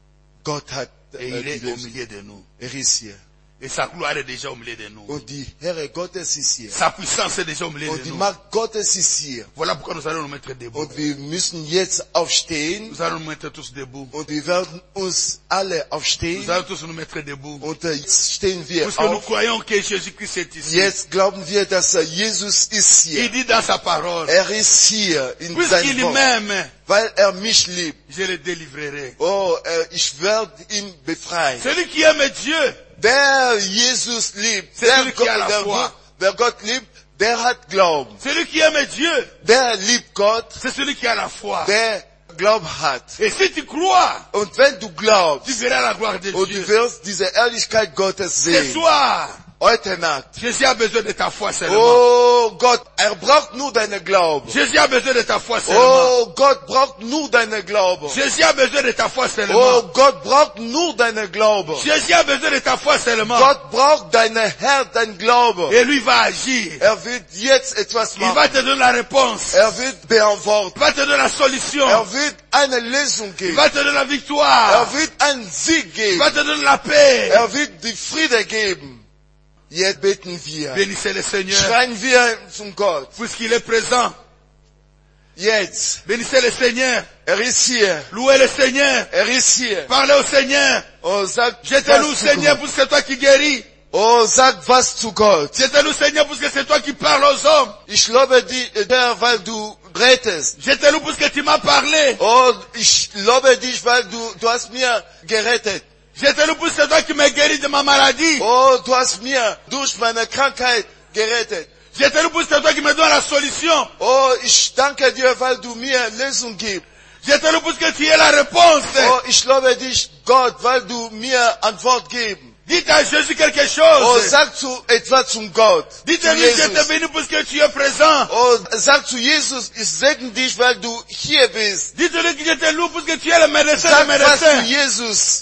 Gott hat Et äh, il die est au Lösung. milieu de nous. Er ist hier. Et sa gloire est déjà au milieu de nous. Und die Herr Gottes ist hier. Sa puissance est déjà au milieu Und de die nous. Macht Gottes ist hier. Voilà pourquoi nous allons nous mettre debout. Und wir müssen jetzt aufstehen. Nous allons nous mettre tous debout. Und wir werden uns alle Nous aufstehen. allons tous nous mettre debout. Und äh, jetzt stehen wir Parce que nous auf. croyons que Jésus-Christ est ici. Jetzt glauben wir, dass äh, Jesus ist Il hier. dit dans sa parole, Er ist hier in puisqu'il seinem Wort. m'aime, Weil er mich liebt. je le délivrerai. Oh, äh, ich werde ihn befreien. Celui qui aime Dieu, Der Jesus liebt, C'est der celui qui Gott, a la der, foi. Gott- der Gott liebt, der hat Glauben. celui qui aime Dieu, Der liebt Gott, c'est celui qui a la foi. der Glauben hat. Et si tu crois, Und wenn du glaubst, tu verras la gloire de und Dieu. du wirst diese Ehrlichkeit Gottes Ce sehen, soir, heute Nacht. Jésus a besoin de ta foi seulement. Oh Gott, er braucht nur deine Glauben. Jésus a besoin de ta foi seulement. Oh Gott braucht nur deine Glauben. Jésus a besoin de ta foi Oh seulement. Gott braucht nur deine Glauben. Jésus a besoin de ta foi seulement. Gott braucht deine Herz, dein Glaube. Et lui va agir. Er wird jetzt etwas Il machen. va te donner la réponse. Er wird beantworten. Il va te donner la solution. Er wird eine Lösung Il geben. va te donner la victoire. Er wird einen Sieg Il geben. va te donner la paix. Er wird die Friede geben. Jetzt beten wir. Bénissez le Seigneur, Schreien wir zum Gott. puisqu'il est présent. Jetzt. Bénissez le Seigneur. Er ist hier. Louez le Seigneur. Er ist hier. Parlez au Seigneur. Oh, sag Je te was loue, zu Seigneur, Gott. parce que c'est toi qui guéris. Oh, sag was zu Gott. Je te loue, Seigneur, parce que c'est toi qui parles aux hommes. Ich lobe dich, Herr, weil du rettest. Je te loue parce que tu m'as parlé. Oh, ich lobe dich, weil du, du hast mir gerettet. Je te loue parce que c'est toi qui m'as guéri de ma maladie. Oh, du hast mir durch meine Krankheit gerettet. Je te loue parce que c'est toi qui me donnes la solution. Oh, ich danke dir, weil du mir Lösung gibst. Je te loue parce que tu es la réponse. Oh, ich lobe dich, Gott, weil du mir Antwort gibst. Dites à Jésus quelque Oh, chose. sag zu etwas zum Gott. Zu Dites-lui, je te Jesus. bénis parce que tu es présent. Oh, sag zu Jesus, ich segne dich, weil du hier bist. Dites-lui que je te loue parce que tu es le médecin Sag des was zu médecins. Jesus.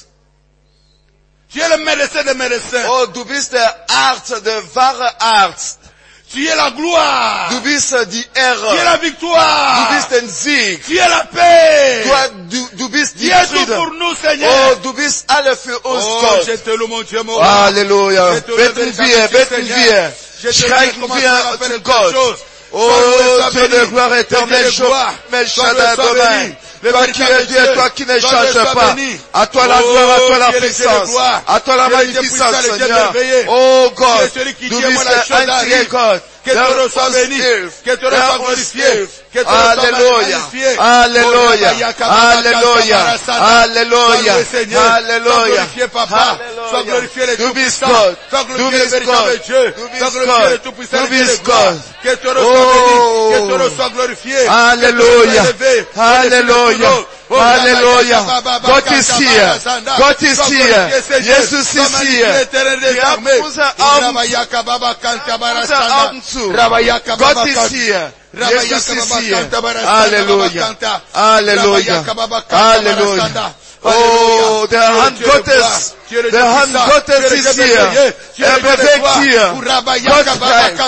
Tu es le médecin des médecins. Oh, du bist der Arzt, der wahre Arzt. Tu es la gloire. Du bist äh, die Tu es la Ehre. Du victoire. bist ein Sieg. Tu es la paix. Du, du, du bist Tu die es tout Friede. pour nous, Oh, Seigneur. du bist alle für uns, Oh, Gott. je te loue, mon Dieu, mon roi. Halleluja. Je te loue, Beten véritable wir, Dieu, beten Seigneur. wir. Je te Schreien loue, comment wir tu vas faire zu de Gott. belles choses. Oh, Sois loué, sois Dieu de béni. gloire éternelle, Dieu de gloire. mais Sois loué, Shaddai sois Adonai. béni. Le Toi qui es véritable Dieu, toi qui ne Sois loué, changes sois pas. béni. À toi la Oh, gloire, à toi la tu es le Dieu de puissance. gloire. À toi la Tu es le Dieu magnificence, puissant, le Dieu Seigneur. merveilleux. Oh Tu es Gott, celui qui du dit, moi, bist la der chose einzige arrive. Gott. Que ton nom soit uns béni. hilft. Que ton nom Der soit uns glorifié. hilft. Que ton nom soit Alléluia. magnifié. Alléluia. Oh, Yakaba, Alléluia. Yakaba, Alléluia. Sois loué, Seigneur. Sois Alléluia. glorifié, Papa. Sois glorifié, le Du bist Tout-Puissant. Gott. Sois Du glorifié, le bist véritable Gott. Dieu. Du Sois bist glorifié, le Gott. Tout-Puissant, Du le Dieu de bist gloire. Gott. Que ton nom Oh. soit béni. Que ton nom soit glorifié. Alléluia. Que ton nom soit élevé. Alléluia. Oh, Halleluja. Yakaba, Gott Yakaba, ist hier. Yakaba, Gott ist Sois hier. glorifié, Seigneur. Jesus Sois ist magnifié, hier. éternel des Wir haben armées. unser Augen, Rabayakaba, Kantabara, unser Sanda. Augen zu. Rabayakaba, Gott ist Kant- hier. Rabaya Jesus ist Kababa hier. Kanta Barasanda, Halleluja. Baba Kanta. Halleluja. Rabaya Kababa Kanta Halleluja. Barasanda. Oh, Halleluja. der Tu es Hand Dieu de Gottes, gloire. Tu es le Dieu der Hand puissant. Gottes Tu es le ist Dieu hier. merveilleux. Tu es Er le Dieu de bewegt gloire. hier. Rabaya Gott Kababa greift. Kanta.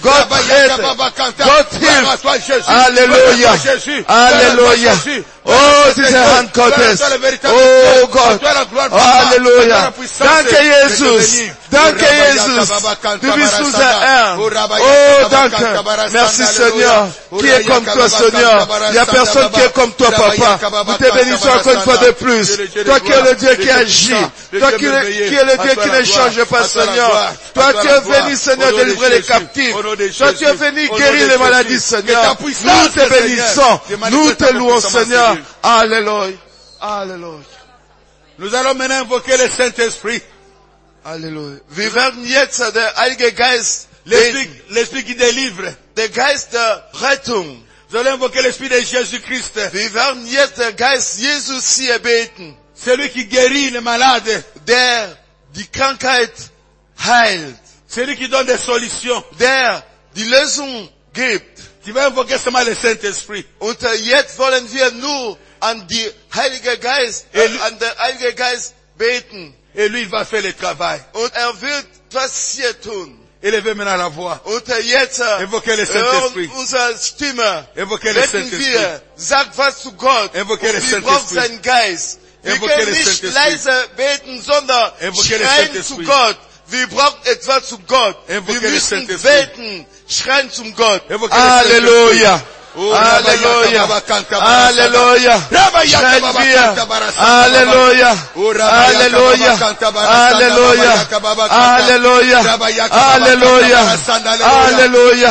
Gott rette. Gott hilft. Halleluja. Halleluja. Oh, diese Hand Gottes. Oh Gott. Halleluja. Danke, Jesus. Danke, Jesus. Du bist unser Herr. Oh, danke. Merci, Seigneur. Qui est comme toi, Seigneur? Il n'y a personne qui est comme toi, Papa. Nous te bénissons encore une fois de plus. Toi qui es le Dieu qui agit. Toi qui es, qui est le Dieu qui ne change pas, Seigneur. Toi tu es venu, Seigneur, délivrer les captifs. Toi tu es venu guérir les maladies, Seigneur. Nous te bénissons. Nous te louons, Seigneur. Alléluia. Alléluia. Nous allons maintenant invoquer le Saint-Esprit. Alléluia. Wir werden jetzt der Heilige Geist, L'Esprit, l'Esprit qui délivre. der Geist der Rettung. Nous allons invoquer l'Esprit de Jésus-Christ. Wir werden jetzt der Geist Jesus hier beten. Celui qui guérit les malades. Der die Krankheit heilt. Celui qui donne des solutions. Der die Lösung gibt. Tu vas invoquer seulement le Saint-Esprit. Und jetzt wollen wir nur an die Heilige Geist, äh, an den Heilige Geist beten. Et lui, il va faire le travail. Und er wird was hier tun. Élevez maintenant la voix. Und jetzt Invoquez le Saint-Esprit. unsere Stimme. Invoquez le Beten Saint-Esprit. wir. Sag was zu Gott. Invoquez le Und wir brauchen Saint-Esprit. seinen Geist. Wir Invoquez können le nicht Saint-Esprit. leise beten, sondern Invoquez le schreien Saint-Esprit. zu Gott. Wir brauchen etwas zu Gott. Invoquez Wir le müssen Saint-Esprit. beten, schreien zum Gott. Invoquez le Halleluja. Oh, Halleluja. Rabba Halleluja. Schreien wir. Halleluja. Halleluja. Halleluja. Halleluja. Halleluja. Halleluja.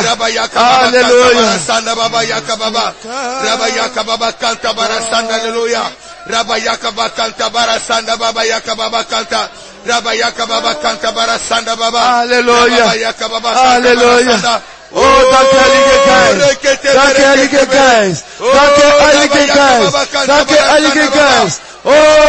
Halleluja. Rabayaka bakanta barasanda baba yaka baba kanta. Rabayaka baba kanta barasanda baba. Halleluja. Rabayaka baba Halleluja. Oh, danke, Heilige Geist. Danke, Heilige Geist. Danke, Heilige Geist. Danke, Heilige Geist. Oh,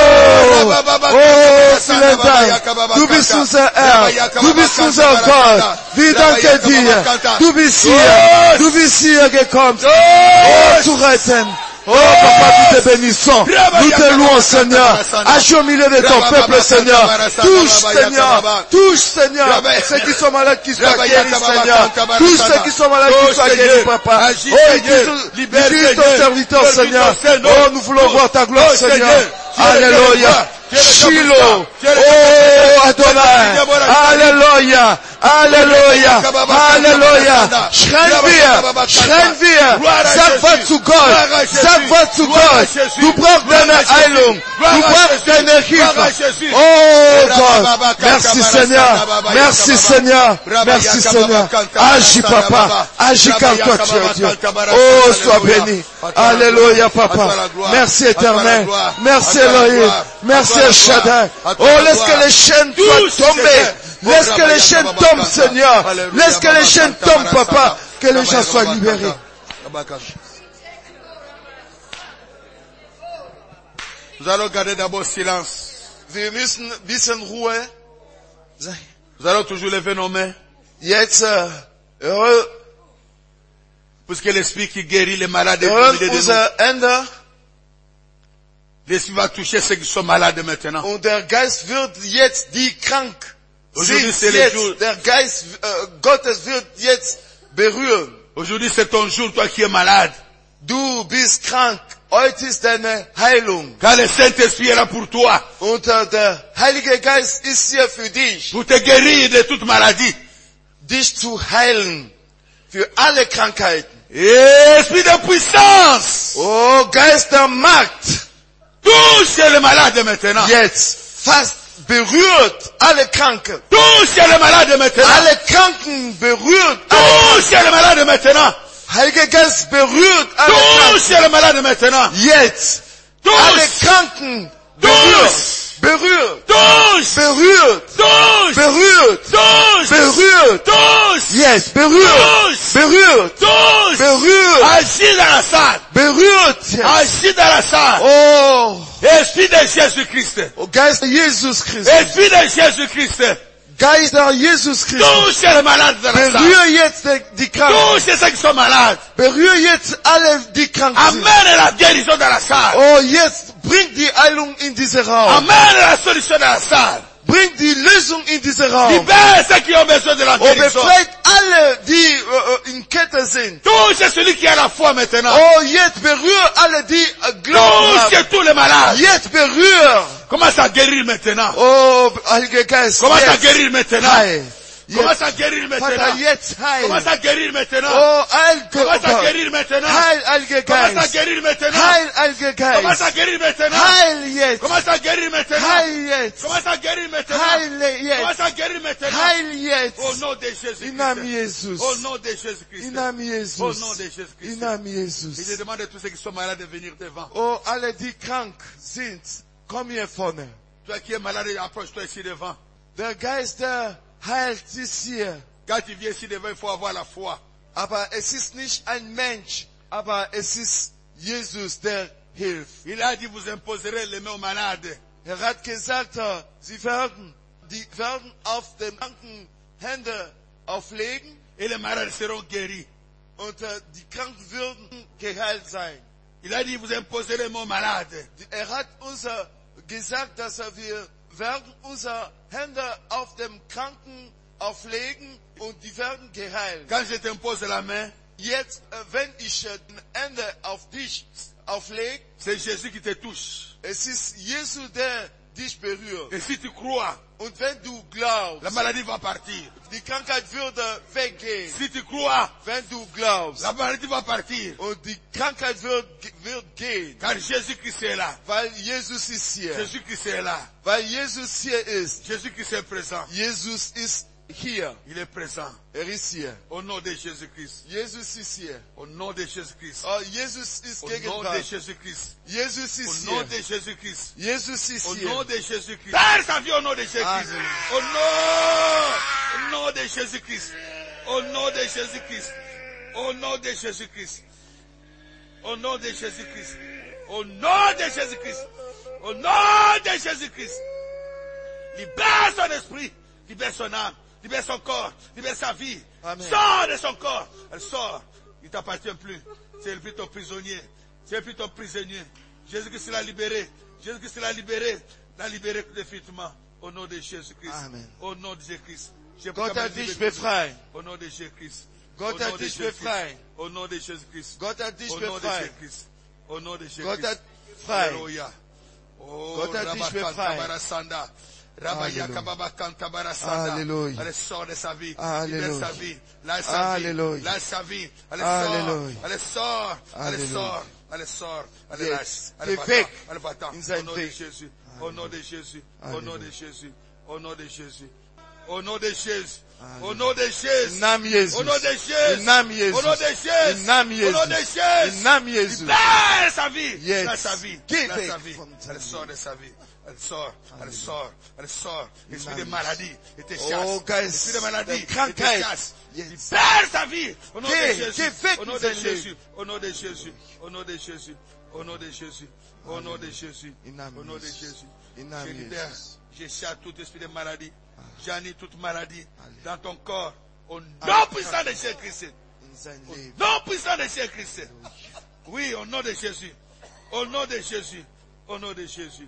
oh, vielen Dank. Du bist unser Herr. Du bist unser Gott. Wir danken dir. Du bist hier. Du bist hier gekommen. Oh, zu retten. Oh, Papa, nous te bénissons. Nous te louons, Seigneur. Agis au milieu de ton peuple, Seigneur. Touche, Seigneur. Touche, Seigneur. Ceux qui sont malades, qui soient guéris, Seigneur. Tous ceux qui sont malades, qui soient guéris, Papa. Oh, utilise ton serviteur, Seigneur. Oh, nous voulons voir ta gloire, Seigneur. Alléluia. Shiloh. Oh, Adonai. Alléluia. Alléluia. Alléluia. Schreien wir. Schreien wir. Sag was zu Gott. Sag was zu Gott. Du brauchst deine Heilung. Du brauchst deine Hilfe. Oh Gott. Merci Seigneur. Merci Seigneur. Merci Seigneur. Agis Papa. Agis car toi tu es Dieu. Oh, sois béni. Alléluia Papa. Merci Éternel. Merci Elohim. Merci El Shaddai. Oh, laisse que les chaînes soient tombées. Laisse que les chaînes tombent, Seigneur. Laisse que les chaînes tombent, Papa. Que les gens soient libérés. Nous allons garder d'abord silence. Wir müssen ein bisschen Ruhe sein. Nous allons toujours lever nos mains. Jetzt, heureux, puisque l'Esprit qui guérit les malades est au hören milieu de nous. unsere Hände. L'Esprit va toucher ceux qui sont malades maintenant. Und der Geist wird jetzt die krank Aujourd'hui, c'est sind. le Jetzt, jour. der Geist äh, Gottes wird jetzt berühren. Aujourd'hui, c'est ton jour, toi qui es malade. Du bist krank. Heute ist deine Heilung. Car le Saint-Esprit est là pour toi. Und äh, der Heilige Geist ist hier für dich. Pour te guérir de toute maladie. Dich zu heilen. Für alle Krankheiten. Esprit de puissance. Oh, Geist der Macht. Touche les malades maintenant. Jetzt fast berührt alle Kranken. Touche les malades maintenant. Alle Kranken berührt. Touche les malades maintenant. Heiliger Geist berührt alle Touche Kranken. les malades maintenant. Jetzt. Alle Touche. Kranken berührt. Berührt. Touche. Berührt. Touche. Berührt. Touche. Berührt. Touche. Yes. Berührt. Berührt. Touche. Berührt. Agis dans la salle. Berührt. Yes. Agis dans la salle. Oh. Esprit de Jésus-Christ. Oh, Geist der Jesus Christus. Esprit de Jésus-Christ. Geist der Jesus Christus. Touche les malades dans la salle. Berühre jetzt die, die Kranken. Touche ceux qui sont malades. Berühre jetzt alle, die krank sind. Amène la guérison dans la salle. Oh, jetzt bring die Heilung in diesen Raum. Amène la solution dans la salle. Bring die Lösung in diesen Raum. Libère ceux qui ont besoin de la Oh, guérison. befreit alle, die äh, in Kette sind. Touche celui qui a la foi maintenant. Oh, jetzt berühr alle, die äh, Glauben haben. Touche tous les malades. Jetzt berühr. Commence à guérir maintenant. Oh, Heiliger Geist. Commence à Jetzt. guérir maintenant. Heil. Commence à Jetzt. guérir Vater, maintenant. jetzt heil. Commence à guérir maintenant. Oh, Heil, Commence à guérir maintenant. Heil, Heiliger Commence à Geist. guérir maintenant. Heil, Heiliger Commence à Geist. guérir maintenant. Heil jetzt. Commence à guérir maintenant. Heil jetzt. Commence à guérir maintenant. Heil Commence jetzt. à guérir maintenant. Heil jetzt. Au nom de Jésus-Christ. Im Namen Jesus. Au nom de Jésus-Christ. Im Namen Au Jesus. nom de Jésus-Christ. Im Namen Et Jesus. je demande à tous ceux qui sont malades de venir devant. Oh, alle, die krank sind, komm hier vorne. Toi qui es malade, approche-toi ici devant. Der Geist, der heilt, ist hier. Quand tu viens ici devant, il faut avoir la foi. Aber es ist nicht ein Mensch, aber es ist Jesus, der hilft. Il a dit, vous imposerez les mains aux malades. Er hat gesagt, äh, sie werden, die werden auf den Kranken Hände auflegen Et les malades seront guéris. und äh, die Kranken würden geheilt sein. Il a dit, vous imposerez les mains aux malades. Er hat uns äh, gesagt, dass er, wir werden unsere Hände auf dem Kranken auflegen und die werden geheilt. Quand je t'impose la main, Jetzt, äh, wenn ich äh, den Hände auf dich auflege, c'est Jésus qui te touche. es ist Jesus, der dich berührt. Et si tu crois, Und wenn du glaubst, la maladie va partir. die Krankheit würde weggehen. Si tu crois, Wenn du glaubst, la maladie va partir. und die Krankheit wird, wird gehen. Car Jésus-Christ est là. Weil Jesus ist hier. Jésus-Christ est là. Weil Jesus hier ist. Jésus-Christ est présent. Jesus ist hier. Il est présent. Er ist hier. Au nom de Jésus-Christ. Jesus ist hier. Au nom de Jésus-Christ. Oh, Jesus ist Au nom de Gegenwart. Jésus-Christ. Jesus Au ist nom hier. de Jésus-Christ. Jesus ist Au hier. nom de Jésus-Christ. Père sa vie au nom de Jésus-Christ. Amen. Au nom, au nom de Jésus-Christ. Au nom de Jésus-Christ. Au nom de Jésus-Christ. Au nom de Jésus-Christ. Au nom de Jésus-Christ. Au nom de Jésus-Christ. Libère son esprit. Libère son âme. Libère son corps. Libère sa vie. Amen. Sors de son corps. Elle sort. Il ne t'appartient plus. C'est plus ton prisonnier. C'est plus ton prisonnier. Jésus-Christ l'a libéré. Jésus-Christ l'a libéré. L'a libéré définitivement. Au nom de Jésus-Christ. Amen. Au nom de Jésus-Christ. Je Gott proclame hat la dich liberté. befreit. Au nom de Jésus-Christ. Gott Au nom hat de dich Jésus-Christ. befreit. Au nom de Jésus-Christ. Gott hat dich Au nom de befreit. Jésus-Christ. Au nom de Jésus-Christ. Gott hat frei. Alléluia. Oh, Gott hat dich Rabakanta befreit. Barasanda. Rabaya Alléluia. Kababakanta Barasanda. Alléluia. Elle sort de sa vie. Alléluia. Libère sa vie. Lâche sa vie. Alléluia. Lâche sa vie. Elle Alléluia. sort. Elle sort. Elle Alléluia. sort. Elle sort. Elle Yes. lâche. Elle Geh va-t'en. weg Elle va-t'en. in sein Au nom de Weg. Jésus. Au nom de Jésus. Au nom de Alléluia. Jésus. Au nom de Jésus. Au nom de Jésus. Au nom de Jésus. Im Namen Jesus. Au nom de Jésus. Im Namen Jesus. Au nom de Jésus. Im Namen Au nom de Jesus. Jésus. Im Namen Jesus. Libère sa vie. Yes. Lâche sa vie. Geh Lâche weg sa vie. von seinem Elle sort de sa vie. Elle sort. Elle sort. Elle sort. Esprit de Namen maladie. Et te chasse. Oh, Geist Esprit de maladie. der Krankheit. Et te chasse. Yes. Libère sa vie. Au nom Geh, de Jésus. geh weg Au nom mit de seinem Jésus. Au nom de Jésus. Au nom de Jésus. Au nom de Jésus. Au nom de Jésus. Im Namen Au nom de Jesus. Jésus. Im Namen Je libère. Jesus. Je chasse tout esprit de maladie. J'annule toute maladie Allez. dans ton corps. Au nom Allez. puissant de Jésus-Christ. In sein Au Leben. nom puissant de Jésus-Christ. Oui, au nom de Jésus. Au nom de Jésus. Au nom de Jésus.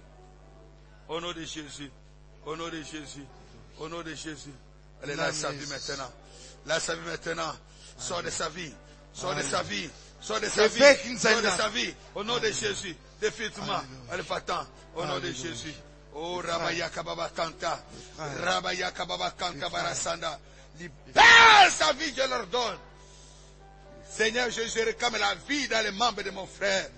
Au nom de Jésus. Au nom de Jésus. Au nom de Jésus. Allez, lâche sa vie maintenant. Lâche sa vie maintenant. Sors de sa vie. Sors de sa vie. Sors de sa Geh vie. weg in sein Sors de Namen. sa vie. Au nom de Jésus. Définitivement. Allez, va-t'en. Au nom de Alléluia. Jésus. Oh, Rabaya Kababa Kanta. Rabaya Kababa Kanta Barasanda. Libère sa vie, je leur donne. Seigneur, je, je réclame la vie dans les membres de mon frère.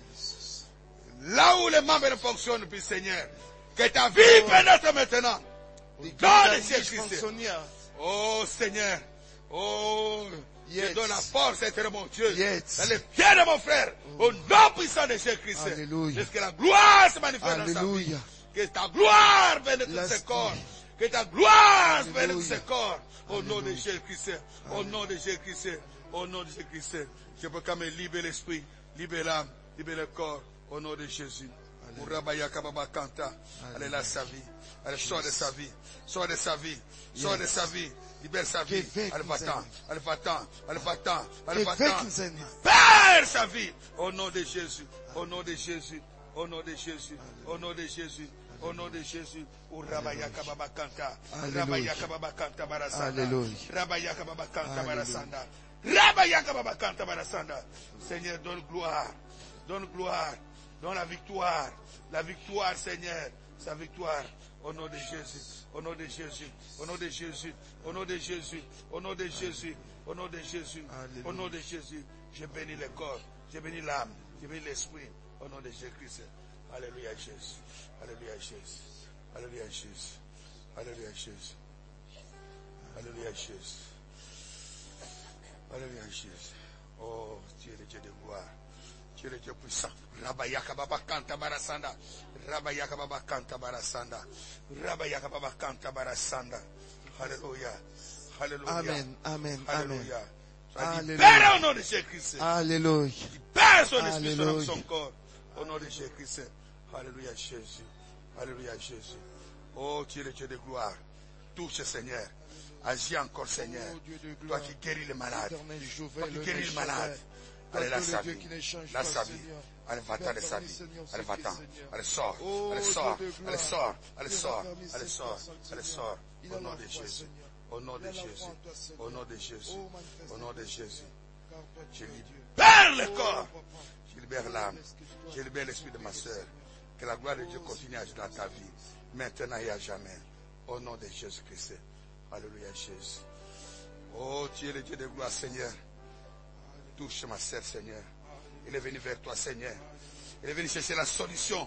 Là où les membres ne fonctionnent plus, Seigneur. Que ta vie pénètre maintenant. Die Dans Glieder le nicht Jésus-Christ. funktionieren. Oh Seigneur. Oh, je Jetzt. donne la force, éternel mon Dieu. Jetzt. Dans les pieds de mon frère. Au nom puissant de Jésus-Christ. Alléluia. Parce que la gloire se manifeste dans sa vie. Alléluia. Que ta gloire vienne de tous Laisse- ses corps. Que ta gloire vienne de tous Alléluia. ses corps. Au nom de Jésus-Christ. Au nom de Jésus-Christ. Au nom de Jésus-Christ. Je proclame libère l'esprit, libère l'âme, libère le corps. Au nom de Jésus. Urabaya Kababa Kanta. Allez là sa vie. Elle sort de sa vie. Sort de sa vie. Sort de sa vie. Libère sa vie. Geh weg Elle in va-t'en. sein Elle va-t'en. Elle va-t'en. Elle Geh va-t'en. weg in sein Leben. Père sa vie. Au nom de Jésus. Au nom de Jésus. Au nom de Jésus. Au nom de Jésus. Au nom de Jésus. Au Rabayaka Babakanta. Alléluia. Rabayaka Babakanta Barasanda. Alléluia. Rabayaka Babakanta Alléluia. Barasanda. Rabayaka Babakanta Barasanda. Seigneur, donne gloire. Donne gloire. Donne la victoire. La victoire, Seigneur. Sa victoire. Au nom de Jésus. Au nom de Jésus. Au nom de Jésus. Au nom de Jésus. Au nom de Jésus. Au nom de Jésus. Alléluia. Au nom de Jésus. Je bénis le corps. Je bénis l'âme. Je bénis l'esprit. Au nom de Jésus-Christ. Alléluia Jésus. Alléluia Jésus. Alléluia Jésus. Alléluia Jésus. Alléluia Jésus. Alléluia Jésus. Oh, tu es le Dieu de gloire. Tu es le Dieu puissant. Rabayaka Baba Kanta Barasanda. Rabayaka Baba Kanta Barasanda. Rabayaka Baba Kanta Barasanda. Alléluia. Alléluia. Amen, amen, amen. Alléluia. Alléluia. Libère au nom de Jésus-Christ. Alléluia. Libère son esprit, son âme, Alléluia. son corps. Au nom de Jésus-Christ. Alléluia Jésus. Alléluia Jésus. Oh, tu es le Dieu de gloire. Touche Seigneur. Agis encore Seigneur. Oh, Dieu de Toi gloire. qui guéris les malades. Éternel Jouvet, Toi qui le guéris Dieu les malades. Jouvet. Allez, Toi, la le sa Dieu vie. qui n'échange La pas, sa vie. Seigneur. Allez, va-t'en de sa Permets, vie. Seigneur, Allez, ce va-t'en. qui est, Seigneur. Allez, sors. Oh, Allez, Dieu sors. de gloire. Allez, sors. Allez, Tu as sors. permis Allez, cette sors. personne, Allez, Seigneur. sors. Il Au a nom la de foi, Jésus. Seigneur. Au nom Il de a la foi Jésus. en toi, Seigneur. Au nom de Jésus. Oh, manifeste Au nom de Dieu. Jésus. Car toi, tu Je es Dieu. libère le Oh, corps. papa. Je libère l'âme. Je libère l'esprit de ma soeur. Que la gloire de Dieu continue à agir dans ta vie. Maintenant et à jamais. Au nom de Jésus-Christ. Alléluia Jésus. Oh, tu es le Dieu de gloire, Seigneur. Touche ma soeur, Seigneur. Il est venu vers toi, Seigneur. Il est venu chercher la solution.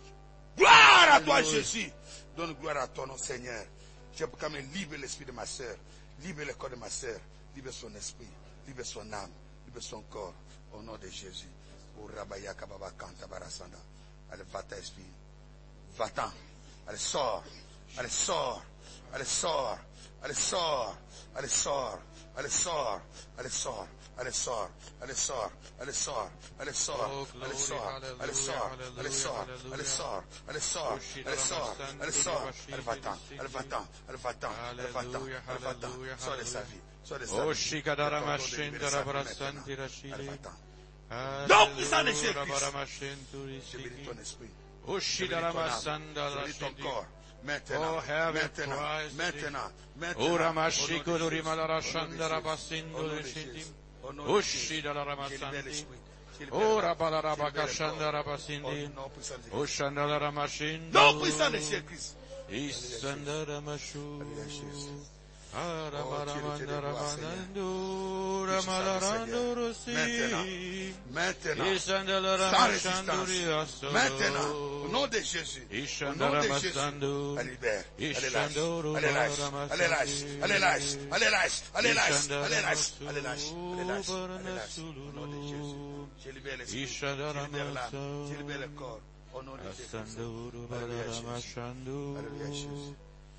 Gloire à toi, Jésus. Donne gloire à ton nom, Seigneur. Je peux quand même libérer l'esprit de ma soeur. Libère le corps de ma soeur. Libère son esprit. Libère son âme. Libère son corps. Au nom de Jésus. Au Rabayaka Baba Kanta Barasanda. Allez, va-t'en, esprit. Va-t'en. Allez, sors. Allez, sors. Allez, sors. Allez, sors. Allez, sors. Allez, sors. Allez, sors. Allez, sors. Allez, sors. Allez, sors. Allez, sors. Oh, Allez, glory, sors. hallelujah, Allez, sors. Allez, sors. hallelujah, Allez, sors. Allez, sors. Ushira Allez, sors. Ramastan, Allez, sors. Ushira Allez, va-t'en. City. Allez, va-t'en. Allez, va-t'en. Allez, va-t'en. Hallelujah, Allez, va-t'en. hallelujah, Sors de sa hallelujah. vie. Sors de sa Oh, vie. Shikadara Donne ton nom de libérer Mashendara sa vie Brasanti maintenant. Rashidi. Allez, va-t'en. Hallelujah, Donc, puissant de Jésus-Christ. Rabaramashenturi Je bénis Siki. ton esprit. Oh, Je bénis Shidara ton âme. Masanda Je bénis ton Rashidi. corps. Maintenant, Oh, heaven maintenant, cries to maintenant, maintenant. Oh, Au nom de Ramashikuri Jésus. Malara Au nom de Shandara Jésus. Basindo Au nom de Rashidi. Jésus. Au nom Oh, de Jésus. Shidara Je libère Ramasanti. l'esprit. Je libère Oh, l'âme. Rabalarabaka Je libère le corps. Shandara Au Basindi. nom puissant de Jésus. Oh, Shandara Ramashindo. Non puissant de Jésus-Christ. Isandara Mashu. Alléluia, Jésus. Aramaramandara Manando. Touche sa vie, Ramalarando Seigneur. Rossi. Maintenant, Isandara sans Ramashanduri résistance. Maintenant, au Asoro. nom de Jésus. Au nom Ishandara de Jésus. Masando. Allez, libère. Allez, lâche. Ishandoro Allez, lâche. Allez, lâche. Allez, lâche. Allez, lâche. Allez, lâche. Ishandara Allez, lâche. Allez, lâche. Allez, lâche. Masulu. Allez, lâche. Au nom de Jésus. Je libère l'esprit. Je Ishandara libère l'âme. Masando. Je libère le corps. Au nom de Jésus. Asandoro Alléluia, Jésus. Balaramashando. Alléluia, Jésus.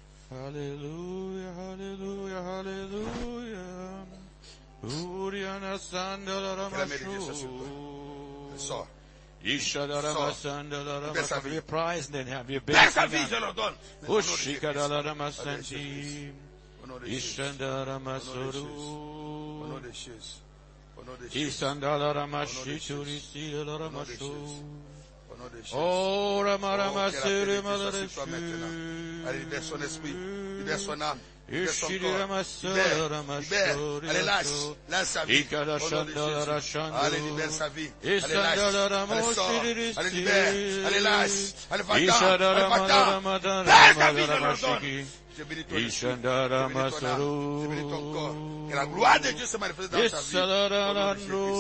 Hallelujah, hallelujah, hallelujah. Uriana Sandala Que la main de Dieu soit sur toi. Ramashu. Sors. Ishadara Sors. Masandala Libère sa Ramashu. vie. Be praised and have your Père sa vie, best. je leur donne. Au nom de Ushikadala Jésus. Ramasanti. Au nom de Jésus. Ishandara Au nom Masoru. de Jésus. Au nom de Jésus. Isandala Ramashituri Sidala Au nom de Ramashu. Jésus. Au nom de Jésus. Oh, Oh, Ramaramasere que la paix de Dieu soit Malareshu. sur toi maintenant. Allez, libère son esprit, libère son âme, libère son Ishiri corps, Ramasora libère, Ramasori libère, allez, lâche, Raso. lâche sa vie, Ikada au nom de Shandala Jésus. Rashando. Allez, libère sa vie, allez, Isandala lâche, allez, Ramo sort, Shirisi. allez, libère, allez, lâche, allez, va-t'en, Ishadara allez, va-t'en, Madara Père sa vie, je Madara leur donne. Mashiki. Je bénis ton esprit, je Ishandara bénis ton âme, je bénis ton corps, Masaru. que la gloire de Dieu se manifeste dans ta vie, Isadara au nom de Landro. Jésus.